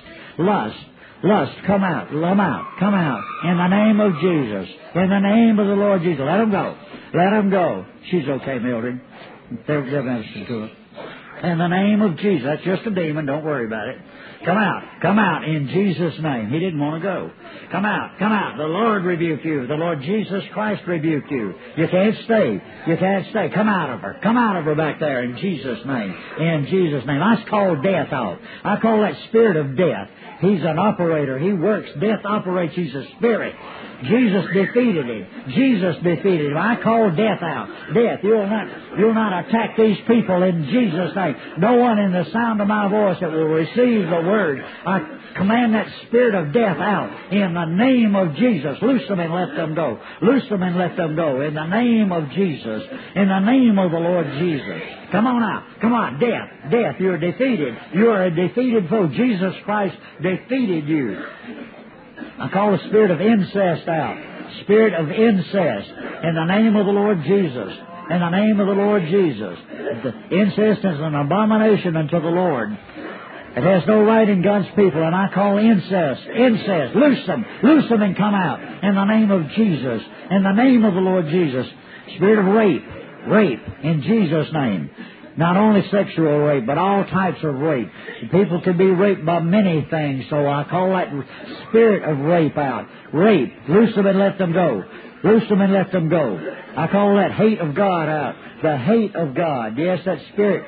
lust, come out. Come out. In the name of Jesus. In the name of the Lord Jesus. Let them go. Let them go. She's okay, Mildred. They're ministering to her. In the name of Jesus. That's just a demon. Don't worry about it. Come out in Jesus' name. He didn't want to go. Come out. The Lord rebuke you. The Lord Jesus Christ rebuke you. You can't stay. Come out of her back there in Jesus' name. In Jesus' name. I call death out. I call that spirit of death. He's an operator. He works. Death operates. He's a spirit. Jesus defeated him. I call death out. Death, you'll not attack these people in Jesus' name. No one in the sound of my voice that will receive the word. I command that spirit of death out in the name of Jesus. Loose them and let them go. Loose them and let them go in the name of Jesus. In the name of the Lord Jesus. Come on out. Come on. Death, you're defeated. You are a defeated foe. Jesus Christ defeated you. I call the spirit of incest out. Spirit of incest. In the name of the Lord Jesus. In the name of the Lord Jesus. Incest is an abomination unto the Lord. It has no right in God's people, and I call incest. Loose them and come out. In the name of Jesus. In the name of the Lord Jesus. Spirit of rape. In Jesus' name. Not only sexual rape, but all types of rape. People can be raped by many things, so I call that spirit of rape out. Rape. Loose them and let them go. Loose them and let them go. I call that hate of God out. The hate of God. Yes, that spirit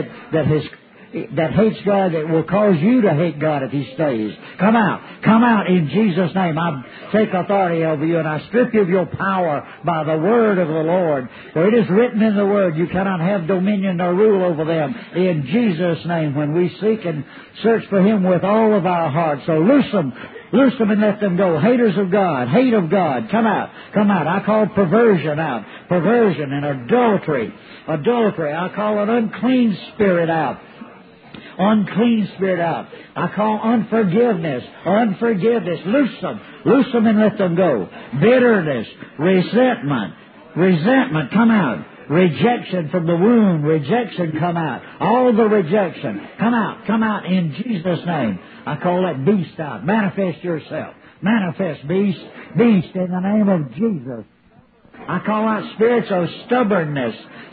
that hates God, that will cause you to hate God if He stays. Come out in Jesus' name. I take authority over you and I strip you of your power by the word of the Lord. For it is written in the word, you cannot have dominion or rule over them. In Jesus' name, when we seek and search for Him with all of our hearts. So loose them and let them go. Haters of God, hate of God, come out. I call perversion out. Perversion and adultery. I call an unclean spirit out. Unclean spirit out. I call unforgiveness. Loose them and let them go. Bitterness, resentment, come out. Rejection from the womb, come out. All the rejection, come out in Jesus' name. I call that beast out. Manifest yourself. Manifest, beast in the name of Jesus. I call out spirits of stubbornness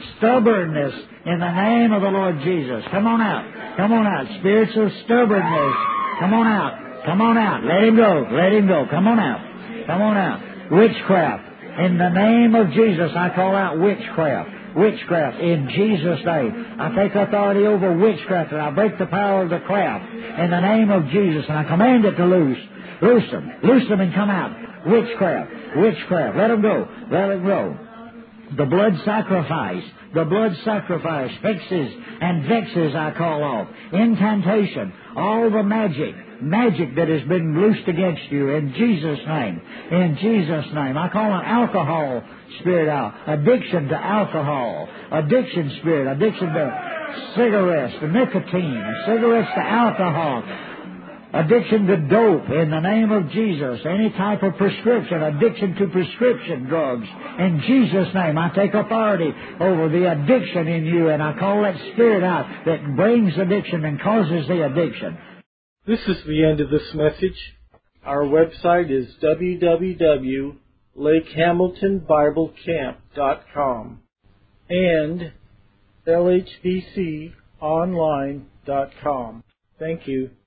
in the name of the Lord Jesus. Come on out. Spirits of stubbornness. Come on out. Let him go. Come on out. Witchcraft. In the name of Jesus, I call out witchcraft in Jesus' name. I take authority over witchcraft and I break the power of the craft in the name of Jesus, and I command it to loose. Loose them and come out. Witchcraft. Let them go. The blood sacrifice, hexes and vexes I call off. Incantation, all the magic that has been loosed against you in Jesus' name. I call an alcohol spirit out. Addiction to alcohol. Addiction to cigarettes, to nicotine, cigarettes to alcohol. Addiction to dope in the name of Jesus. Any type of prescription, addiction to prescription drugs. In Jesus' name, I take authority over the addiction in you, and I call that spirit out that brings addiction and causes the addiction. This is the end of this message. Our website is www.lakehamiltonbiblecamp.com and lhbconline.com. Thank you.